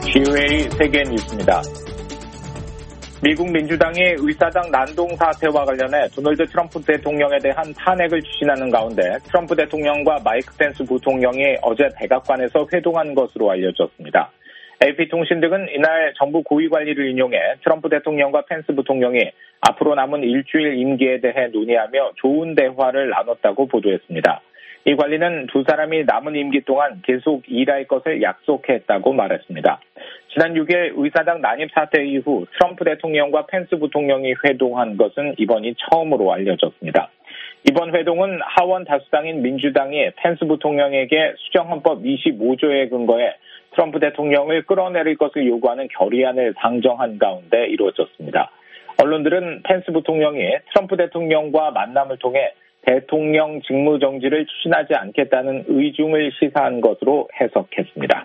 GOA 세계 뉴스입니다. 미국 민주당이 의사당 난동 사태와 관련해 도널드 트럼프 대통령에 대한 탄핵을 추진하는 가운데 트럼프 대통령과 마이크 펜스 부통령이 어제 백악관에서 회동한 것으로 알려졌습니다. AP통신 등은 이날 정부 고위 관리를 인용해 트럼프 대통령과 펜스 부통령이 앞으로 남은 일주일 임기에 대해 논의하며 좋은 대화를 나눴다고 보도했습니다. 이 관리는 두 사람이 남은 임기 동안 계속 일할 것을 약속했다고 말했습니다. 지난 6일 의사당 난입 사태 이후 트럼프 대통령과 펜스 부통령이 회동한 것은 이번이 처음으로 알려졌습니다. 이번 회동은 하원 다수당인 민주당이 펜스 부통령에게 수정헌법 25조에 근거해 트럼프 대통령을 끌어내릴 것을 요구하는 결의안을 상정한 가운데 이루어졌습니다. 언론들은 펜스 부통령이 트럼프 대통령과 만남을 통해 대통령 직무정지를 추진하지 않겠다는 의중을 시사한 것으로 해석했습니다.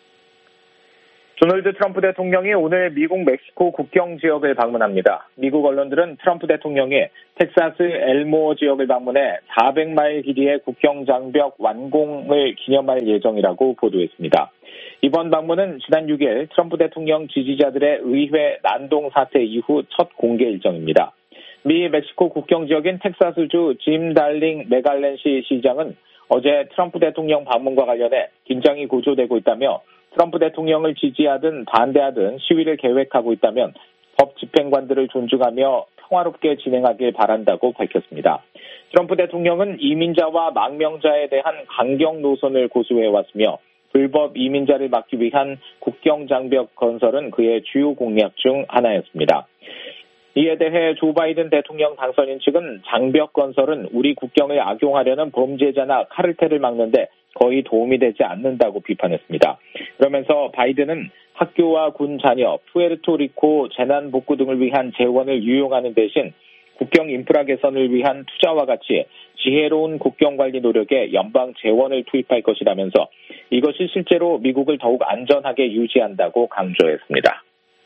도널드 트럼프 대통령이 오늘 미국 멕시코 국경 지역을 방문합니다. 미국 언론들은 트럼프 대통령이 텍사스 엘모어 지역을 방문해 400마일 길이의 국경 장벽 완공을 기념할 예정이라고 보도했습니다. 이번 방문은 지난 6일 트럼프 대통령 지지자들의 의회 난동 사태 이후 첫 공개 일정입니다. 미 멕시코 국경 지역인 텍사스주 짐 달링 메갈렌시 시장은 어제 트럼프 대통령 방문과 관련해 긴장이 고조되고 있다며 트럼프 대통령을 지지하든 반대하든 시위를 계획하고 있다면 법 집행관들을 존중하며 평화롭게 진행하길 바란다고 밝혔습니다. 트럼프 대통령은 이민자와 망명자에 대한 강경 노선을 고수해왔으며 불법 이민자를 막기 위한 국경 장벽 건설은 그의 주요 공약 중 하나였습니다. 이에 대해 조 바이든 대통령 당선인 측은 장벽 건설은 우리 국경을 악용하려는 범죄자나 카르텔을 막는데 거의 도움이 되지 않는다고 비판했습니다. 그러면서 바이든은 학교와 군 자녀, 푸에르토리코 재난복구 등을 위한 재원을 유용하는 대신 국경 인프라 개선을 위한 투자와 같이 지혜로운 국경관리 노력에 연방 재원을 투입할 것이라면서 이것이 실제로 미국을 더욱 안전하게 유지한다고 강조했습니다.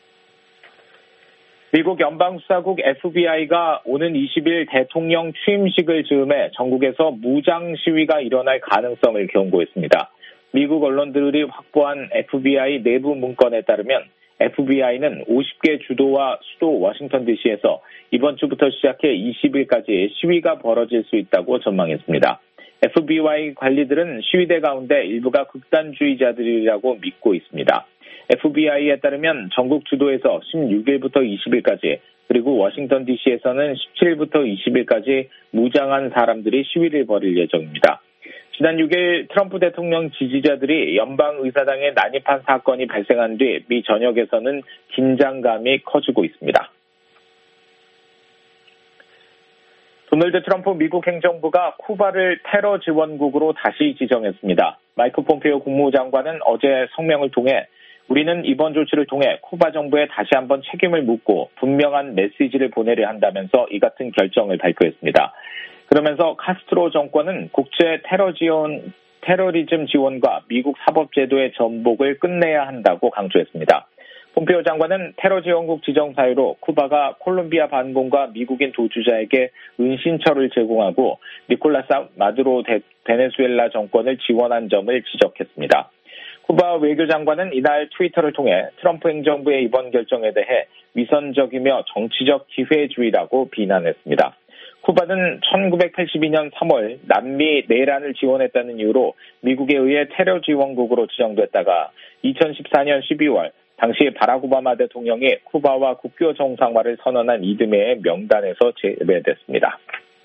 미국 연방수사국 FBI가 오는 20일 대통령 취임식을 즈음해 전국에서 무장 시위가 일어날 가능성을 경고했습니다. 미국 언론들이 확보한 FBI 내부 문건에 따르면 FBI는 50개 주도와 수도 워싱턴 DC에서 이번 주부터 시작해 20일까지 시위가 벌어질 수 있다고 전망했습니다. FBI 관리들은 시위대 가운데 일부가 극단주의자들이라고 믿고 있습니다. FBI에 따르면 전국 주도에서 16일부터 20일까지 그리고 워싱턴 DC에서는 17일부터 20일까지 무장한 사람들이 시위를 벌일 예정입니다. 지난 6일 트럼프 대통령 지지자들이 연방의사당에 난입한 사건이 발생한 뒤 미 전역에서는 긴장감이 커지고 있습니다. 도널드 트럼프 미국 행정부가 쿠바를 테러 지원국으로 다시 지정했습니다. 마이크 폼페이오 국무장관은 어제 성명을 통해 우리는 이번 조치를 통해 쿠바 정부에 다시 한번 책임을 묻고 분명한 메시지를 보내려 한다면서 이 같은 결정을 발표했습니다. 그러면서 카스트로 정권은 국제 테러리즘 지원과 미국 사법제도의 전복을 끝내야 한다고 강조했습니다. 폼페이오 장관은 테러 지원국 지정 사유로 쿠바가 콜롬비아 반군과 미국인 도주자에게 은신처를 제공하고 니콜라스 마두로 베네수엘라 정권을 지원한 점을 지적했습니다. 쿠바 외교장관은 이날 트위터를 통해 트럼프 행정부의 이번 결정에 대해 위선적이며 정치적 기회주의라고 비난했습니다. 쿠바는 1982년 3월 남미 내란을 지원했다는 이유로 미국에 의해 테러 지원국으로 지정됐다가 2014년 12월 당시 바락 오바마 대통령이 쿠바와 국교 정상화를 선언한 이듬해의 명단에서 제외됐습니다.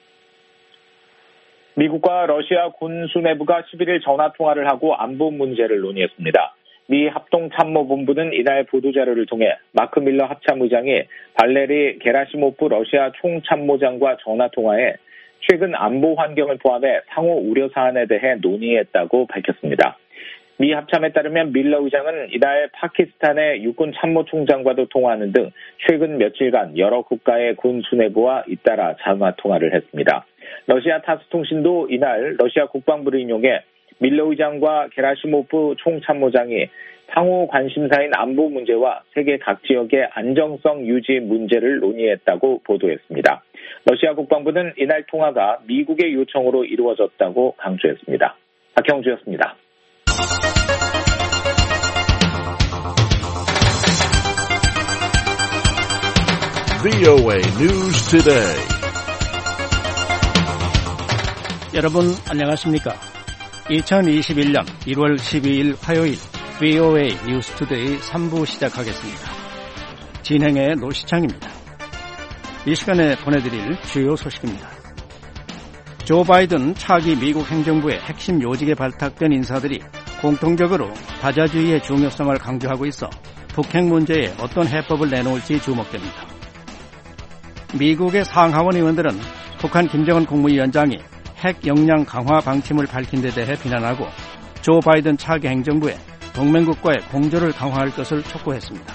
미국과 러시아 군 수뇌부가 11일 전화통화를 하고 안보 문제를 논의했습니다. 미 합동참모본부는 이날 보도자료를 통해 마크 밀러 합참의장이 발레리 게라시모프 러시아 총참모장과 전화통화해 최근 안보 환경을 포함해 상호 우려 사안에 대해 논의했다고 밝혔습니다. 미 합참에 따르면 밀러 의장은 이날 파키스탄의 육군 참모총장과도 통화하는 등 최근 며칠간 여러 국가의 군 수뇌부와 잇따라 전화통화를 했습니다. 러시아 타스 통신도 이날 러시아 국방부를 인용해 밀러 의장과 게라시모프 총참모장이 상호 관심사인 안보 문제와 세계 각 지역의 안정성 유지 문제를 논의했다고 보도했습니다. 러시아 국방부는 이날 통화가 미국의 요청으로 이루어졌다고 강조했습니다. 박형주였습니다. VOA News Today. 여러분 안녕하십니까? 2021년 1월 12일 화요일 VOA News Today 3부 시작하겠습니다. 진행의 노시창입니다. 이 시간에 보내드릴 주요 소식입니다. 조 바이든 차기 미국 행정부의 핵심 요직에 발탁된 인사들이 공통적으로 다자주의의 중요성을 강조하고 있어 북핵 문제에 어떤 해법을 내놓을지 주목됩니다. 미국의 상하원 의원들은 북한 김정은 국무위원장이 핵 역량 강화 방침을 밝힌 데 대해 비난하고 조 바이든 차기 행정부에 동맹국과의 공조를 강화할 것을 촉구했습니다.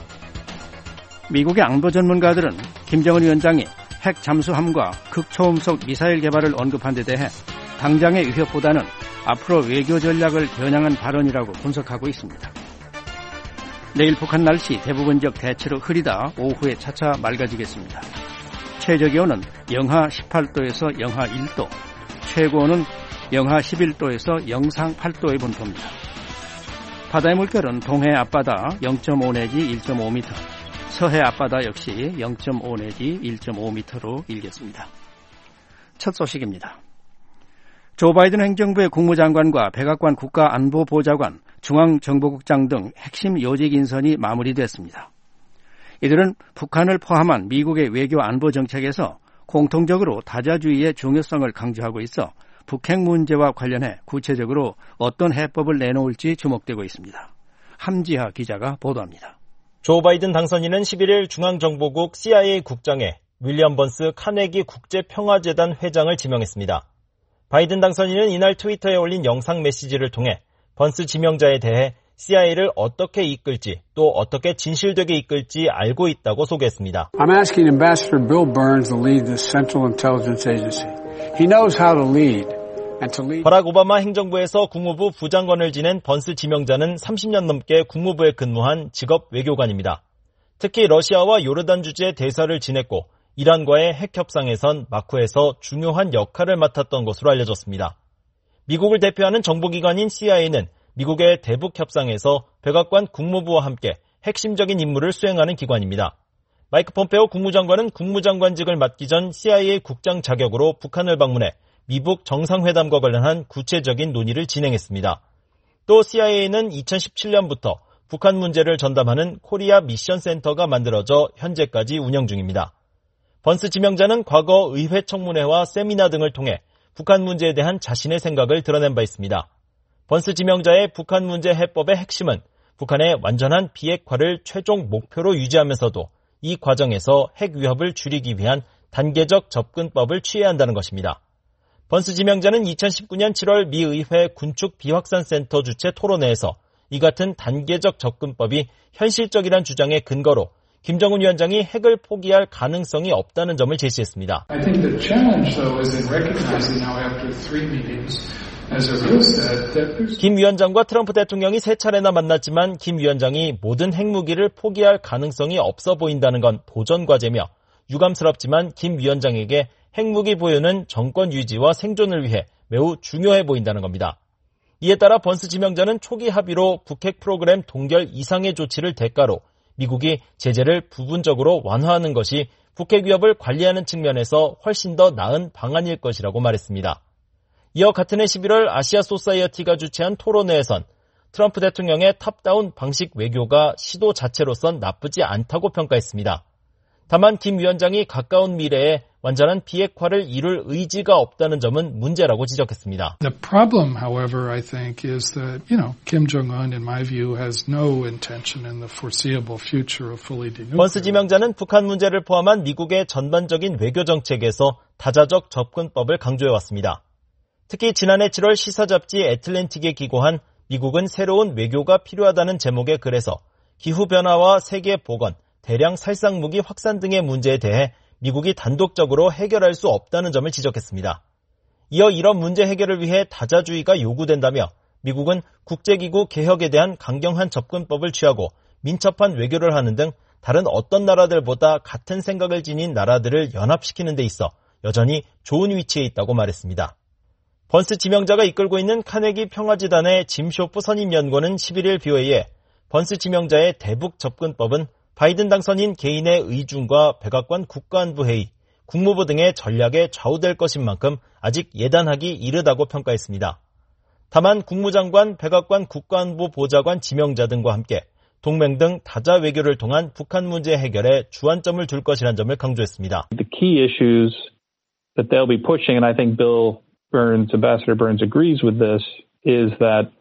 미국의 안보 전문가들은 김정은 위원장이 핵 잠수함과 극초음속 미사일 개발을 언급한 데 대해 당장의 위협보다는 앞으로 외교 전략을 겨냥한 발언이라고 분석하고 있습니다. 내일 북한 날씨 대부분적 대체로 흐리다 오후에 차차 맑아지겠습니다. 최저기온은 영하 18도에서 영하 1도, 최고온은 영하 11도에서 영상 8도의 분포입니다. 바다의 물결은 동해 앞바다 0.5 내지 1.5m, 서해 앞바다 역시 0.5 내지 1.5m로 일겠습니다. 첫 소식입니다. 조 바이든 행정부의 국무장관과 백악관 국가안보보좌관, 중앙정보국장 등 핵심 요직 인선이 마무리됐습니다. 이들은 북한을 포함한 미국의 외교 안보 정책에서 공통적으로 다자주의의 중요성을 강조하고 있어 북핵 문제와 관련해 구체적으로 어떤 해법을 내놓을지 주목되고 있습니다. 함지하 기자가 보도합니다. 조 바이든 당선인은 11일 중앙정보국 CIA 국장에 윌리엄 번스 카네기 국제평화재단 회장을 지명했습니다. 바이든 당선인은 이날 트위터에 올린 영상 메시지를 통해 번스 지명자에 대해 CIA를 어떻게 이끌지 또 어떻게 진실되게 이끌지 알고 있다고 소개했습니다. I'm asking Ambassador Bill Burns to lead this Central Intelligence Agency. He knows how to lead and to lead. 버락 오바마 행정부에서 국무부 부장관을 지낸 번스 지명자는 30년 넘게 국무부에 근무한 직업 외교관입니다. 특히 러시아와 요르단 주재 대사를 지냈고 이란과의 핵 협상에선 마쿠에서 중요한 역할을 맡았던 것으로 알려졌습니다. 미국을 대표하는 정보기관인 CIA는 미국의 대북 협상에서 백악관 국무부와 함께 핵심적인 임무를 수행하는 기관입니다. 마이크 폼페오 국무장관은 국무장관직을 맡기 전 CIA 국장 자격으로 북한을 방문해 미북 정상회담과 관련한 구체적인 논의를 진행했습니다. 또 CIA는 2017년부터 북한 문제를 전담하는 코리아 미션 센터가 만들어져 현재까지 운영 중입니다. 번스 지명자는 과거 의회 청문회와 세미나 등을 통해 북한 문제에 대한 자신의 생각을 드러낸 바 있습니다. 번스 지명자의 북한 문제 해법의 핵심은 북한의 완전한 비핵화를 최종 목표로 유지하면서도 이 과정에서 핵 위협을 줄이기 위한 단계적 접근법을 취해야 한다는 것입니다. 번스 지명자는 2019년 7월 미 의회 군축 비확산 센터 주최 토론회에서 이 같은 단계적 접근법이 현실적이란 주장의 근거로 김정은 위원장이 핵을 포기할 가능성이 없다는 점을 제시했습니다. I think the challenge, though, is in recognizing now after 3 meetings, as a real set, that 김 위원장과 트럼프 대통령이 3차례나 만났지만 김 위원장이 모든 핵무기를 포기할 가능성이 없어 보인다는 건 도전 과제며 유감스럽지만 김 위원장에게 핵무기 보유는 정권 유지와 생존을 위해 매우 중요해 보인다는 겁니다. 이에 따라 번스 지명자는 초기 합의로 북핵 프로그램 동결 이상의 조치를 대가로 미국이 제재를 부분적으로 완화하는 것이 북핵 위협을 관리하는 측면에서 훨씬 더 나은 방안일 것이라고 말했습니다. 이어 같은 해 11월 아시아 소사이어티가 주최한 토론회에선 트럼프 대통령의 탑다운 방식 외교가 시도 자체로선 나쁘지 않다고 평가했습니다. 다만 김 위원장이 가까운 미래에 완전한 비핵화를 이룰 의지가 없다는 점은 문제라고 지적했습니다. The problem, however, I think, is that, Kim Jong-un, in my view, has no intention in the foreseeable future of fully denuclearizing. 번스 지명자는 북한 문제를 포함한 미국의 전반적인 외교 정책에서 다자적 접근법을 강조해왔습니다. 특히 지난해 7월 시사 잡지 애틀랜틱에 기고한 미국은 새로운 외교가 필요하다는 제목의 글에서 기후변화와 세계 보건, 대량 살상무기 확산 등의 문제에 대해 미국이 단독적으로 해결할 수 없다는 점을 지적했습니다. 이어 이런 문제 해결을 위해 다자주의가 요구된다며 미국은 국제기구 개혁에 대한 강경한 접근법을 취하고 민첩한 외교를 하는 등 다른 어떤 나라들보다 같은 생각을 지닌 나라들을 연합시키는 데 있어 여전히 좋은 위치에 있다고 말했습니다. 번스 지명자가 이끌고 있는 카네기 평화재단의 짐 쇼프 선임연구원은 11일 BOA에 번스 지명자의 대북 접근법은 바이든 당선인 개인의 의중과 백악관 국가안보 회의, 국무부 등의 전략에 좌우될 것인 만큼 아직 예단하기 이르다고 평가했습니다. 다만 국무장관, 백악관 국가안보 보좌관 지명자 등과 함께 동맹 등 다자 외교를 통한 북한 문제 해결에 주안점을 둘 것이라는 점을 강조했습니다. The key issues that they'll be pushing, and I think Ambassador Burns agrees with this, is that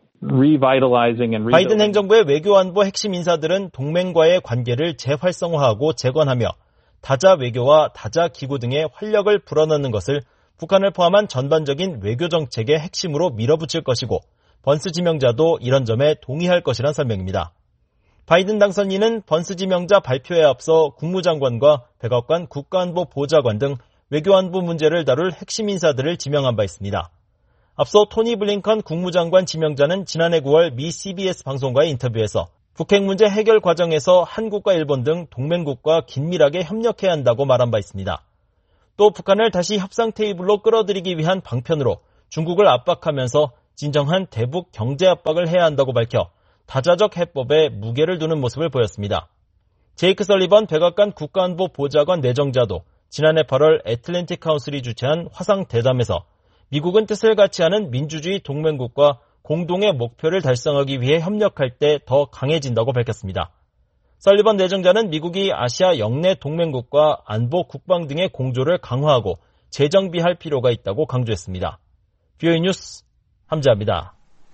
바이든 행정부의 외교안보 핵심 인사들은 동맹과의 관계를 재활성화하고 재건하며 다자 외교와 다자 기구 등의 활력을 불어넣는 것을 북한을 포함한 전반적인 외교 정책의 핵심으로 밀어붙일 것이고 번스 지명자도 이런 점에 동의할 것이란 설명입니다. 바이든 당선인은 번스 지명자 발표에 앞서 국무장관과 백악관 국가안보 보좌관 등 외교안보 문제를 다룰 핵심 인사들을 지명한 바 있습니다. 앞서 토니 블링컨 국무장관 지명자는 지난해 9월 미 CBS 방송과의 인터뷰에서 북핵 문제 해결 과정에서 한국과 일본 등 동맹국과 긴밀하게 협력해야 한다고 말한 바 있습니다. 또 북한을 다시 협상 테이블로 끌어들이기 위한 방편으로 중국을 압박하면서 진정한 대북 경제 압박을 해야 한다고 밝혀 다자적 해법에 무게를 두는 모습을 보였습니다. 제이크 설리번 백악관 국가안보 보좌관 내정자도 지난해 8월 애틀랜틱 카운슬이 주최한 화상 대담에서 미국은 뜻을 같이 하는 민주주의 동맹국과 공동의 목표를 달성하기 위해 협력할 때 더 강해진다고 밝혔습니다. 설리번 내정자는 미국이 아시아 영내 동맹국과 안보 국방 등의 공조를 강화하고 재정비할 필요가 있다고 강조했습니다. VOA 뉴스 함재합니다.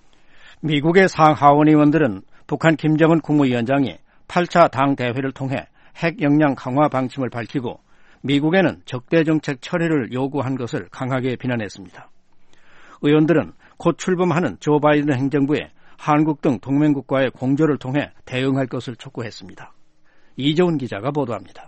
미국의 상하원 의원들은 북한 김정은 국무위원장이 8차 당대회를 통해 핵 역량 강화 방침을 밝히고 미국에는 적대정책 철회를 요구한 것을 강하게 비난했습니다. 의원들은 곧 출범하는 조 바이든 행정부에 한국 등 동맹국과의 공조를 통해 대응할 것을 촉구했습니다. 이재훈 기자가 보도합니다.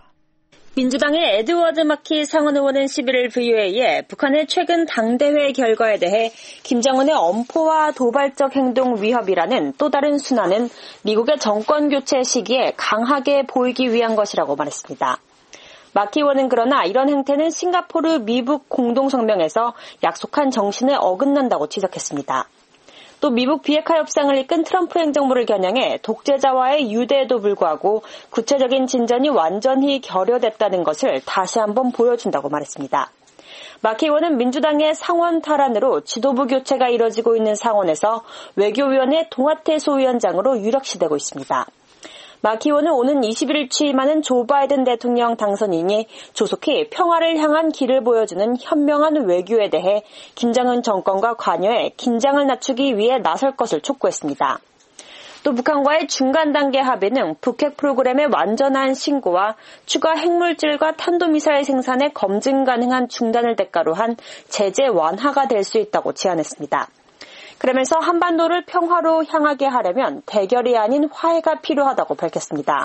민주당의 에드워드 마키 상원 의원은 11일 VOA에 북한의 최근 당대회 결과에 대해 김정은의 엄포와 도발적 행동 위협이라는 또 다른 순환은 미국의 정권 교체 시기에 강하게 보이기 위한 것이라고 말했습니다. 마키 의원은 그러나 이런 행태는 싱가포르 미북 공동성명에서 약속한 정신에 어긋난다고 지적했습니다. 또 미북 비핵화 협상을 이끈 트럼프 행정부를 겨냥해 독재자와의 유대에도 불구하고 구체적인 진전이 완전히 결여됐다는 것을 다시 한번 보여준다고 말했습니다. 마키 의원은 민주당의 상원 탈환으로 지도부 교체가 이뤄지고 있는 상원에서 외교위원회 동아태 소위원장으로 유력시되고 있습니다. 마키 의원은 오는 20일 취임하는 조 바이든 대통령 당선인이 조속히 평화를 향한 길을 보여주는 현명한 외교에 대해 김정은 정권과 관여해 긴장을 낮추기 위해 나설 것을 촉구했습니다. 또 북한과의 중간 단계 합의는 북핵 프로그램의 완전한 신고와 추가 핵물질과 탄도미사일 생산의 검증 가능한 중단을 대가로 한 제재 완화가 될 수 있다고 제안했습니다. 그러면서 한반도를 평화로 향하게 하려면 대결이 아닌 화해가 필요하다고 밝혔습니다.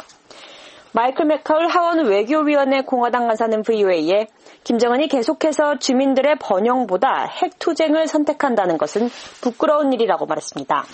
마이클 맥카울 하원 외교위원회 공화당 간사는 VOA에 김정은이 계속해서 주민들의 번영보다 핵투쟁을 선택한다는 것은 부끄러운 일이라고 말했습니다.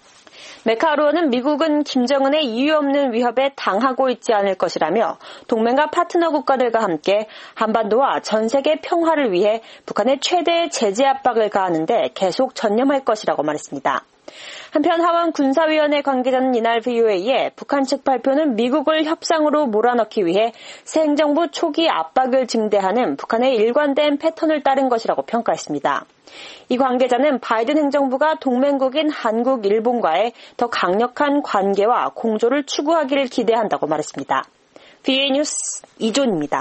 메카울 의원은 미국은 김정은의 이유 없는 위협에 당하고 있지 않을 것이라며 동맹과 파트너 국가들과 함께 한반도와 전 세계 평화를 위해 북한의 최대의 제재 압박을 가하는 데 계속 전념할 것이라고 말했습니다. 한편 하원 군사위원회 관계자는 이날 VOA에 북한 측 발표는 미국을 협상으로 몰아넣기 위해 새 행정부 초기 압박을 증대하는 북한의 일관된 패턴을 따른 것이라고 평가했습니다. 이 관계자는 바이든 행정부가 동맹국인 한국, 일본과의 더 강력한 관계와 공조를 추구하기를 기대한다고 말했습니다. VOA 뉴스 이존입니다.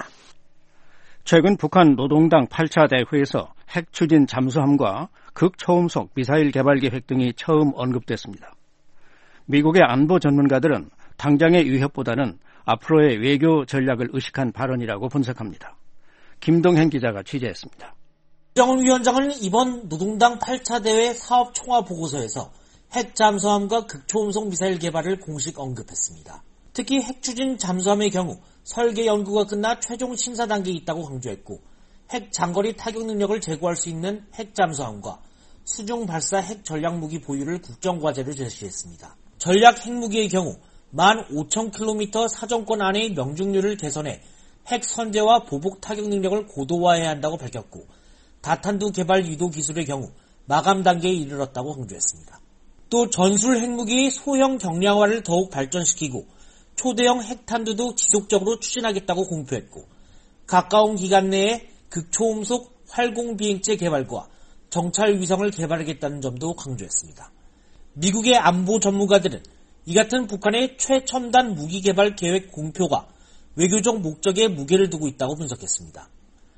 최근 북한 노동당 8차 대회에서 핵 추진 잠수함과 극초음속 미사일 개발 계획 등이 처음 언급됐습니다. 미국의 안보 전문가들은 당장의 위협보다는 앞으로의 외교 전략을 의식한 발언이라고 분석합니다. 김동현 기자가 취재했습니다. 김정은 위원장은 이번 노동당 8차 대회 사업 총화 보고서에서 핵 잠수함과 극초음속 미사일 개발을 공식 언급했습니다. 특히 핵 추진 잠수함의 경우 설계 연구가 끝나 최종 심사 단계에 있다고 강조했고 핵 장거리 타격 능력을 제고할 수 있는 핵 잠수함과 수중 발사 핵 전략 무기 보유를 국정과제로 제시했습니다. 전략 핵무기의 경우 15,000km 사정권 안의 명중률을 개선해 핵 선제와 보복 타격 능력을 고도화해야 한다고 밝혔고 다탄두 개발 유도 기술의 경우 마감 단계에 이르렀다고 강조했습니다. 또 전술 핵무기의 소형 경량화를 더욱 발전시키고 초대형 핵탄두도 지속적으로 추진하겠다고 공표했고 가까운 기간 내에 극초음속 활공비행체 개발과 정찰 위성을 개발하겠다는 점도 강조했습니다. 미국의 안보 전문가들은 이 같은 북한의 최첨단 무기 개발 계획 공표가 외교적 목적에 무게를 두고 있다고 분석했습니다.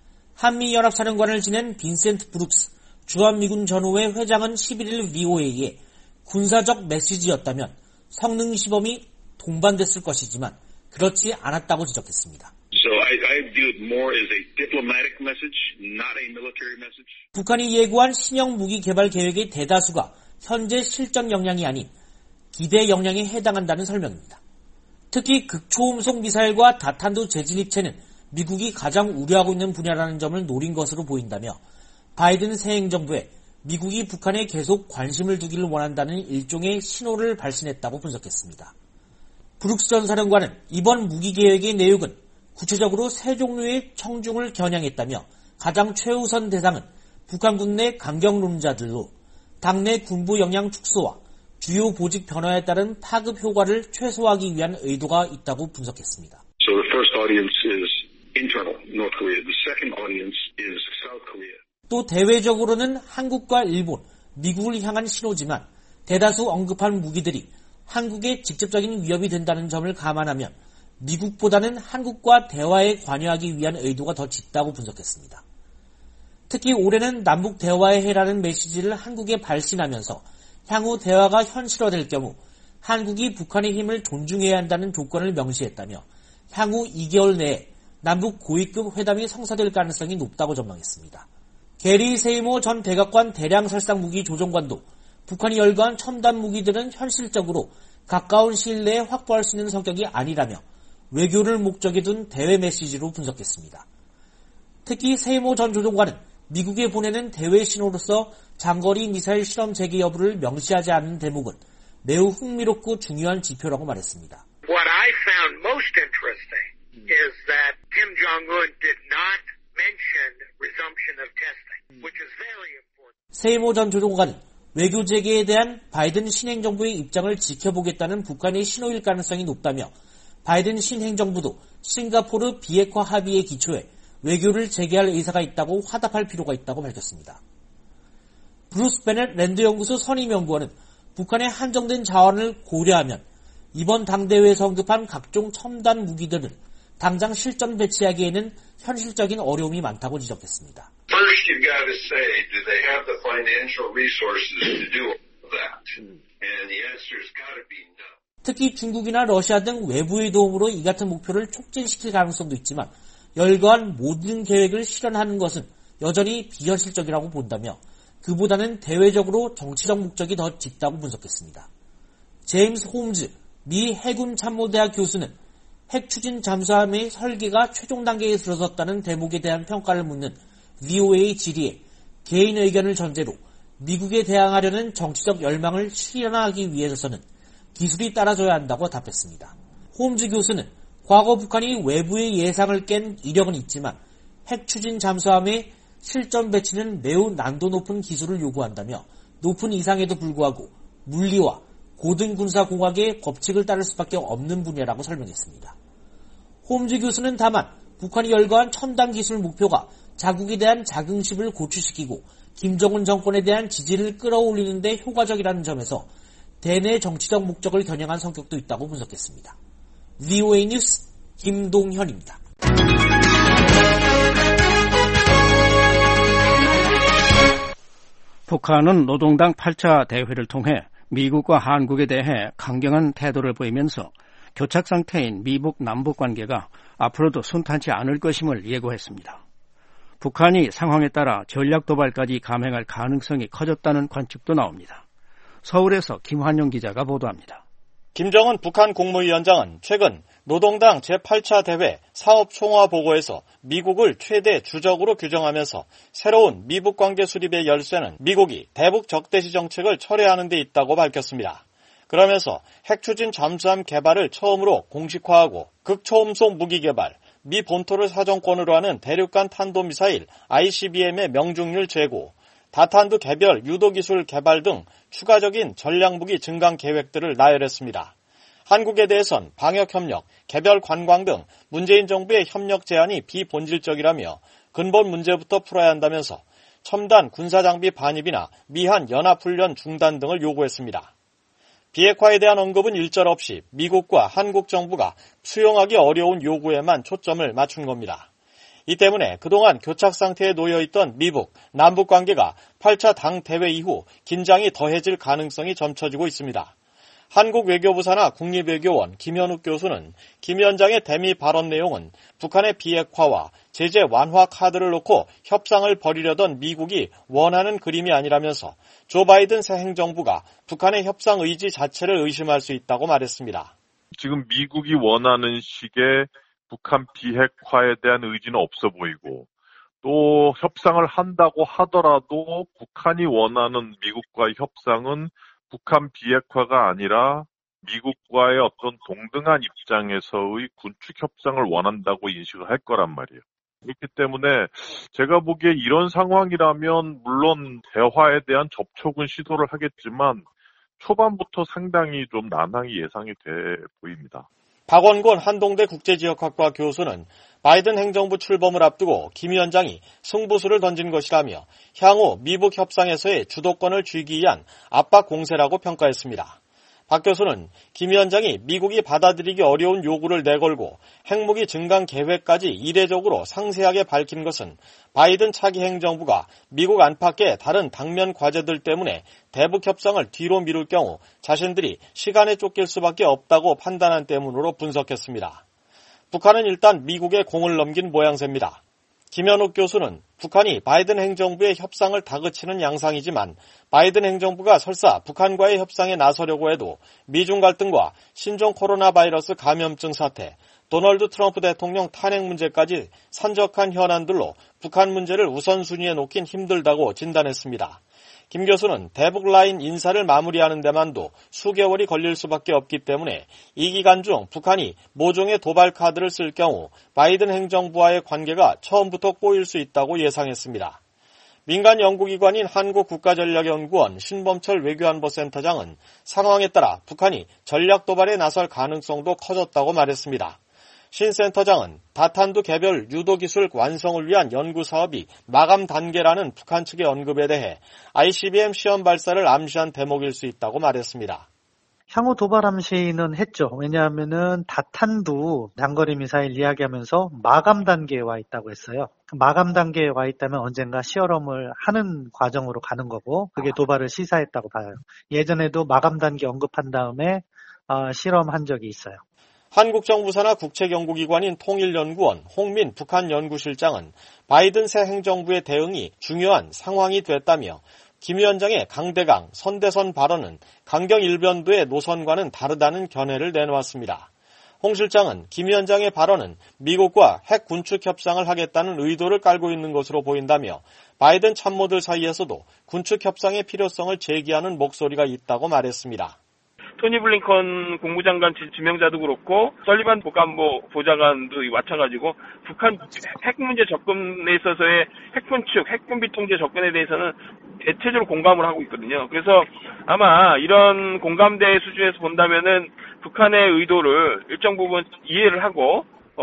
한미연합사령관을 지낸 빈센트 브룩스 주한미군 전후회 회장은 11일 VOA에 군사적 메시지였다면 성능 시범이 동반됐을 것이지만 그렇지 않았다고 지적했습니다. So I view it more as a diplomatic message, not a military message. 북한이 예고한 신형 무기 개발 계획의 대다수가 현재 실전 역량이 아닌 기대 역량에 해당한다는 설명입니다. 특히 극초음속 미사일과 다탄두 재진입체는 미국이 가장 우려하고 있는 분야라는 점을 노린 것으로 보인다며 바이든 새 행정부에 미국이 북한에 계속 관심을 두기를 원한다는 일종의 신호를 발신했다고 분석했습니다. 브룩스 전 사령관은 이번 무기 계획의 내용은 구체적으로 세 종류의 청중을 겨냥했다며 가장 최우선 대상은 북한군 내 강경론자들로 당내 군부 역량 축소와 주요 보직 변화에 따른 파급 효과를 최소화하기 위한 의도가 있다고 분석했습니다. So the first audience is internal, North Korea. The second audience is South Korea. 또 대외적으로는 한국과 일본, 미국을 향한 신호지만 대다수 언급한 무기들이 한국에 직접적인 위협이 된다는 점을 감안하면 미국보다는 한국과 대화에 관여하기 위한 의도가 더 짙다고 분석했습니다. 특히 올해는 남북 대화의 해라는 메시지를 한국에 발신하면서 향후 대화가 현실화될 경우 한국이 북한의 힘을 존중해야 한다는 조건을 명시했다며 향후 2개월 내에 남북 고위급 회담이 성사될 가능성이 높다고 전망했습니다. 게리 세이모 전 백악관 대량살상 무기 조종관도 북한이 열거한 첨단 무기들은 현실적으로 가까운 시일 내에 확보할 수 있는 성격이 아니라며 외교를 목적에 둔 대외 메시지로 분석했습니다. 특히 세이모 전 조종관은 미국에 보내는 대외 신호로서 장거리 미사일 실험 재개 여부를 명시하지 않은 대목은 매우 흥미롭고 중요한 지표라고 말했습니다. What I found most interesting is that Kim Jong-un did not mention resumption of testing, which is very important. 세이모 전 조종관은 외교 재개에 대한 바이든 신행정부의 입장을 지켜보겠다는 북한의 신호일 가능성이 높다며 바이든 신행정부도 싱가포르 비핵화 합의에 기초해 외교를 재개할 의사가 있다고 화답할 필요가 있다고 밝혔습니다. 브루스 베넷 랜드 연구소 선임 연구원은 북한의 한정된 자원을 고려하면 이번 당대회에서 언급한 각종 첨단 무기들을 당장 실전 배치하기에는 현실적인 어려움이 많다고 지적했습니다. First, you've got to say, do they have the financial resources to do that? And the answer's got to be no. 특히 중국이나 러시아 등 외부의 도움으로 이 같은 목표를 촉진시킬 가능성도 있지만 열거한 모든 계획을 실현하는 것은 여전히 비현실적이라고 본다며 그보다는 대외적으로 정치적 목적이 더 짙다고 분석했습니다. 제임스 홈즈 미 해군 참모대학 교수는 핵 추진 잠수함의 설계가 최종 단계에 들어섰다는 대목에 대한 평가를 묻는 VOA 질의에 개인 의견을 전제로 미국에 대항하려는 정치적 열망을 실현하기 위해서는 기술이 따라줘야 한다고 답했습니다. 홈즈 교수는 과거 북한이 외부의 예상을 깬 이력은 있지만 핵 추진 잠수함의 실전 배치는 매우 난도 높은 기술을 요구한다며 높은 이상에도 불구하고 물리와 고등군사공학의 법칙을 따를 수밖에 없는 분야라고 설명했습니다. 홈즈 교수는 다만 북한이 열거한 첨단 기술 목표가 자국에 대한 자긍심을 고취시키고 김정은 정권에 대한 지지를 끌어올리는 데 효과적이라는 점에서 대내 정치적 목적을 겨냥한 성격도 있다고 분석했습니다. VOA 뉴스 김동현입니다. 북한은 노동당 8차 대회를 통해 미국과 한국에 대해 강경한 태도를 보이면서 교착 상태인 미북 남북 관계가 앞으로도 순탄치 않을 것임을 예고했습니다. 북한이 상황에 따라 전략 도발까지 감행할 가능성이 커졌다는 관측도 나옵니다. 서울에서 김환영 기자가 보도합니다. 김정은 북한 국무위원장은 최근 노동당 제8차 대회 사업총화보고에서 미국을 최대 주적으로 규정하면서 새로운 미북 관계 수립의 열쇠는 미국이 대북 적대시 정책을 철회하는 데 있다고 밝혔습니다. 그러면서 핵추진 잠수함 개발을 처음으로 공식화하고 극초음속 무기 개발, 미 본토를 사정권으로 하는 대륙간 탄도미사일 ICBM의 명중률 제고, 다탄두 개별 유도기술 개발 등 추가적인 전략무기 증강 계획들을 나열했습니다. 한국에 대해선 방역협력, 개별 관광 등 문재인 정부의 협력 제안이 비본질적이라며 근본 문제부터 풀어야 한다면서 첨단 군사장비 반입이나 미한 연합훈련 중단 등을 요구했습니다. 비핵화에 대한 언급은 일절없이 미국과 한국 정부가 수용하기 어려운 요구에만 초점을 맞춘 겁니다. 이 때문에 그동안 교착 상태에 놓여있던 미북, 남북 관계가 8차 당대회 이후 긴장이 더해질 가능성이 점쳐지고 있습니다. 한국 외교부 산하 국립외교원 김현욱 교수는 김 위원장의 대미 발언 내용은 북한의 비핵화와 제재 완화 카드를 놓고 협상을 벌이려던 미국이 원하는 그림이 아니라면서 조 바이든 새 행정부가 북한의 협상 의지 자체를 의심할 수 있다고 말했습니다. 지금 미국이 원하는 식의 북한 비핵화에 대한 의지는 없어 보이고 또 협상을 한다고 하더라도 북한이 원하는 미국과의 협상은 북한 비핵화가 아니라 미국과의 어떤 동등한 입장에서의 군축 협상을 원한다고 인식을 할 거란 말이에요. 그렇기 때문에 제가 보기에 이런 상황이라면 물론 대화에 대한 접촉은 시도를 하겠지만 초반부터 상당히 좀 난항이 예상이 돼 보입니다. 박원곤 한동대 국제지역학과 교수는 바이든 행정부 출범을 앞두고 김 위원장이 승부수를 던진 것이라며 향후 미북 협상에서의 주도권을 쥐기 위한 압박 공세라고 평가했습니다. 박 교수는 김 위원장이 미국이 받아들이기 어려운 요구를 내걸고 핵무기 증강 계획까지 이례적으로 상세하게 밝힌 것은 바이든 차기 행정부가 미국 안팎의 다른 당면 과제들 때문에 대북 협상을 뒤로 미룰 경우 자신들이 시간에 쫓길 수밖에 없다고 판단한 때문으로 분석했습니다. 북한은 일단 미국에 공을 넘긴 모양새입니다. 김현욱 교수는 북한이 바이든 행정부의 협상을 다그치는 양상이지만 바이든 행정부가 설사 북한과의 협상에 나서려고 해도 미중 갈등과 신종 코로나 바이러스 감염증 사태, 도널드 트럼프 대통령 탄핵 문제까지 산적한 현안들로 북한 문제를 우선순위에 놓긴 힘들다고 진단했습니다. 김 교수는 대북 라인 인사를 마무리하는 데만도 수개월이 걸릴 수밖에 없기 때문에 이 기간 중 북한이 모종의 도발 카드를 쓸 경우 바이든 행정부와의 관계가 처음부터 꼬일 수 있다고 예상했습니다. 민간 연구기관인 한국국가전략연구원 신범철 외교안보센터장은 상황에 따라 북한이 전략 도발에 나설 가능성도 커졌다고 말했습니다. 신 센터장은 다탄두 개별 유도기술 완성을 위한 연구사업이 마감 단계라는 북한 측의 언급에 대해 ICBM 시험 발사를 암시한 대목일 수 있다고 말했습니다. 향후 도발 암시는 했죠. 왜냐하면은 다탄두 장거리 미사일 이야기하면서 마감 단계에 와 있다고 했어요. 마감 단계에 와 있다면 언젠가 시험을 하는 과정으로 가는 거고 그게 도발을 시사했다고 봐요. 예전에도 마감 단계 언급한 다음에 실험한 적이 있어요. 한국 정부 산하 국책연구기관인 통일연구원 홍민 북한연구실장은 바이든 새 행정부의 대응이 중요한 상황이 됐다며 김 위원장의 강대강, 선대선 발언은 강경 일변도의 노선과는 다르다는 견해를 내놓았습니다. 홍 실장은 김 위원장의 발언은 미국과 핵 군축 협상을 하겠다는 의도를 깔고 있는 것으로 보인다며 바이든 참모들 사이에서도 군축 협상의 필요성을 제기하는 목소리가 있다고 말했습니다. 토니 블링컨 국무장관 지명자도 그렇고 설리반 국가안보 보좌관도 맡아가지고 북한 핵 문제 접근에 있어서의 핵군축, 핵군비 통제 접근에 대해서는 대체적으로 공감을 하고 있거든요. 그래서 아마 이런 공감대 수준에서 본다면은 북한의 의도를 일정 부분 이해를 하고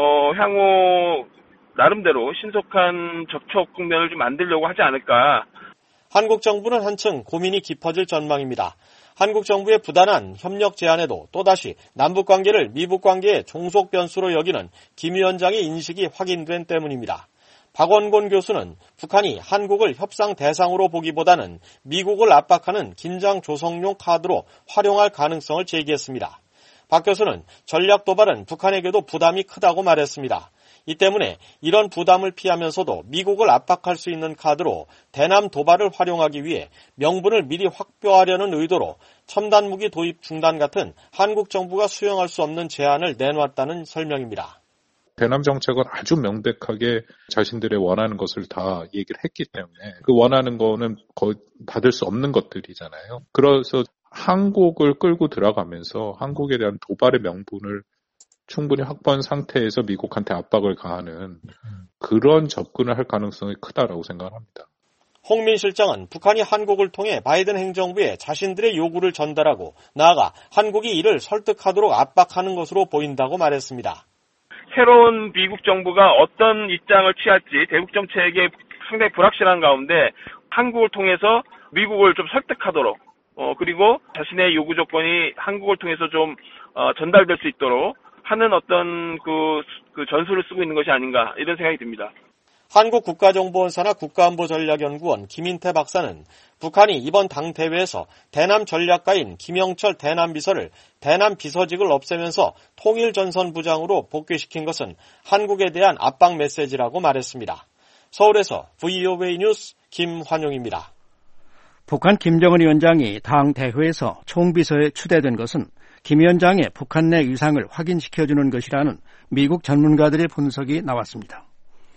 향후 나름대로 신속한 접촉 국면을 좀 만들려고 하지 않을까. 한국 정부는 한층 고민이 깊어질 전망입니다. 한국 정부의 부단한 협력 제안에도 또다시 남북 관계를 미북 관계의 종속 변수로 여기는 김 위원장의 인식이 확인된 때문입니다. 박원곤 교수는 북한이 한국을 협상 대상으로 보기보다는 미국을 압박하는 긴장 조성용 카드로 활용할 가능성을 제기했습니다. 박 교수는 전략 도발은 북한에게도 부담이 크다고 말했습니다. 이 때문에 이런 부담을 피하면서도 미국을 압박할 수 있는 카드로 대남 도발을 활용하기 위해 명분을 미리 확보하려는 의도로 첨단 무기 도입 중단 같은 한국 정부가 수용할 수 없는 제안을 내놓았다는 설명입니다. 대남 정책은 아주 명백하게 자신들의 원하는 것을 다 얘기를 했기 때문에 그 원하는 거는 거의 받을 수 없는 것들이잖아요. 그래서 한국을 끌고 들어가면서 한국에 대한 도발의 명분을 충분히 확보한 상태에서 미국한테 압박을 가하는 그런 접근을 할 가능성이 크다라고 생각합니다. 홍민 실장은 북한이 한국을 통해 바이든 행정부에 자신들의 요구를 전달하고 나아가 한국이 이를 설득하도록 압박하는 것으로 보인다고 말했습니다. 새로운 미국 정부가 어떤 입장을 취할지 대북 정책에 상당히 불확실한 가운데 한국을 통해서 미국을 좀 설득하도록 그리고 자신의 요구 조건이 한국을 통해서 좀 전달될 수 있도록 하는 어떤 그 전술을 쓰고 있는 것이 아닌가 이런 생각이 듭니다. 한국국가정보원사나 국가안보전략연구원 김인태 박사는 북한이 이번 당대회에서 대남 전략가인 김영철 대남비서를 대남비서직을 없애면서 통일전선부장으로 복귀시킨 것은 한국에 대한 압박 메시지라고 말했습니다. 서울에서 VOA 뉴스 김환용입니다. 북한 김정은 위원장이 당 대회에서 총비서에 추대된 것은 김 위원장의 북한 내 위상을 확인시켜주는 것이라는 미국 전문가들의 분석이 나왔습니다.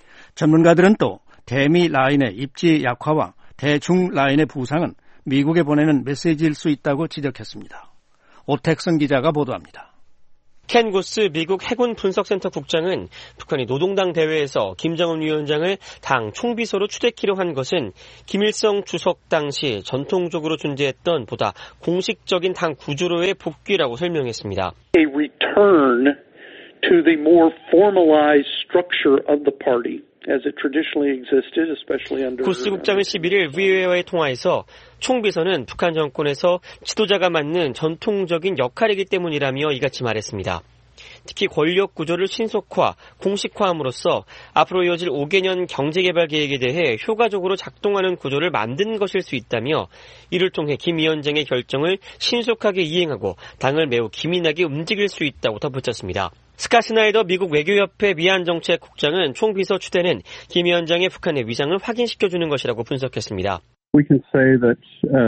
전문가들은 또 대미 라인의 입지 약화와 대중 라인의 부상은 미국에 보내는 메시지일 수 있다고 지적했습니다. 오택선 기자가 보도합니다. 켄 구스 미국 해군 분석센터 국장은 북한이 노동당 대회에서 김정은 위원장을 당 총비서로 추대키려 한 것은 김일성 주석 당시 전통적으로 존재했던 보다 공식적인 당 구조로의 복귀라고 설명했습니다. A return to the more formalized structure of the party. As it traditionally existed, especially under. 구스 국장은 11일 VOA와의 통화에서 총비서는 북한 정권에서 지도자가 맡는 전통적인 역할이기 때문이라며 이같이 말했습니다. 특히 권력 구조를 신속화, 공식화함으로써 앞으로 이어질 5개년 경제개발 계획에 대해 효과적으로 작동하는 구조를 만든 것일 수 있다며 이를 통해 김 위원장의 결정을 신속하게 이행하고 당을 매우 기민하게 움직일 수 있다고 덧붙였습니다. 스카 스나이더 미국 외교협회 미안정책국장은 총비서 추대는 김 위원장의 북한의 위상을 확인시켜주는 것이라고 분석했습니다. We can say that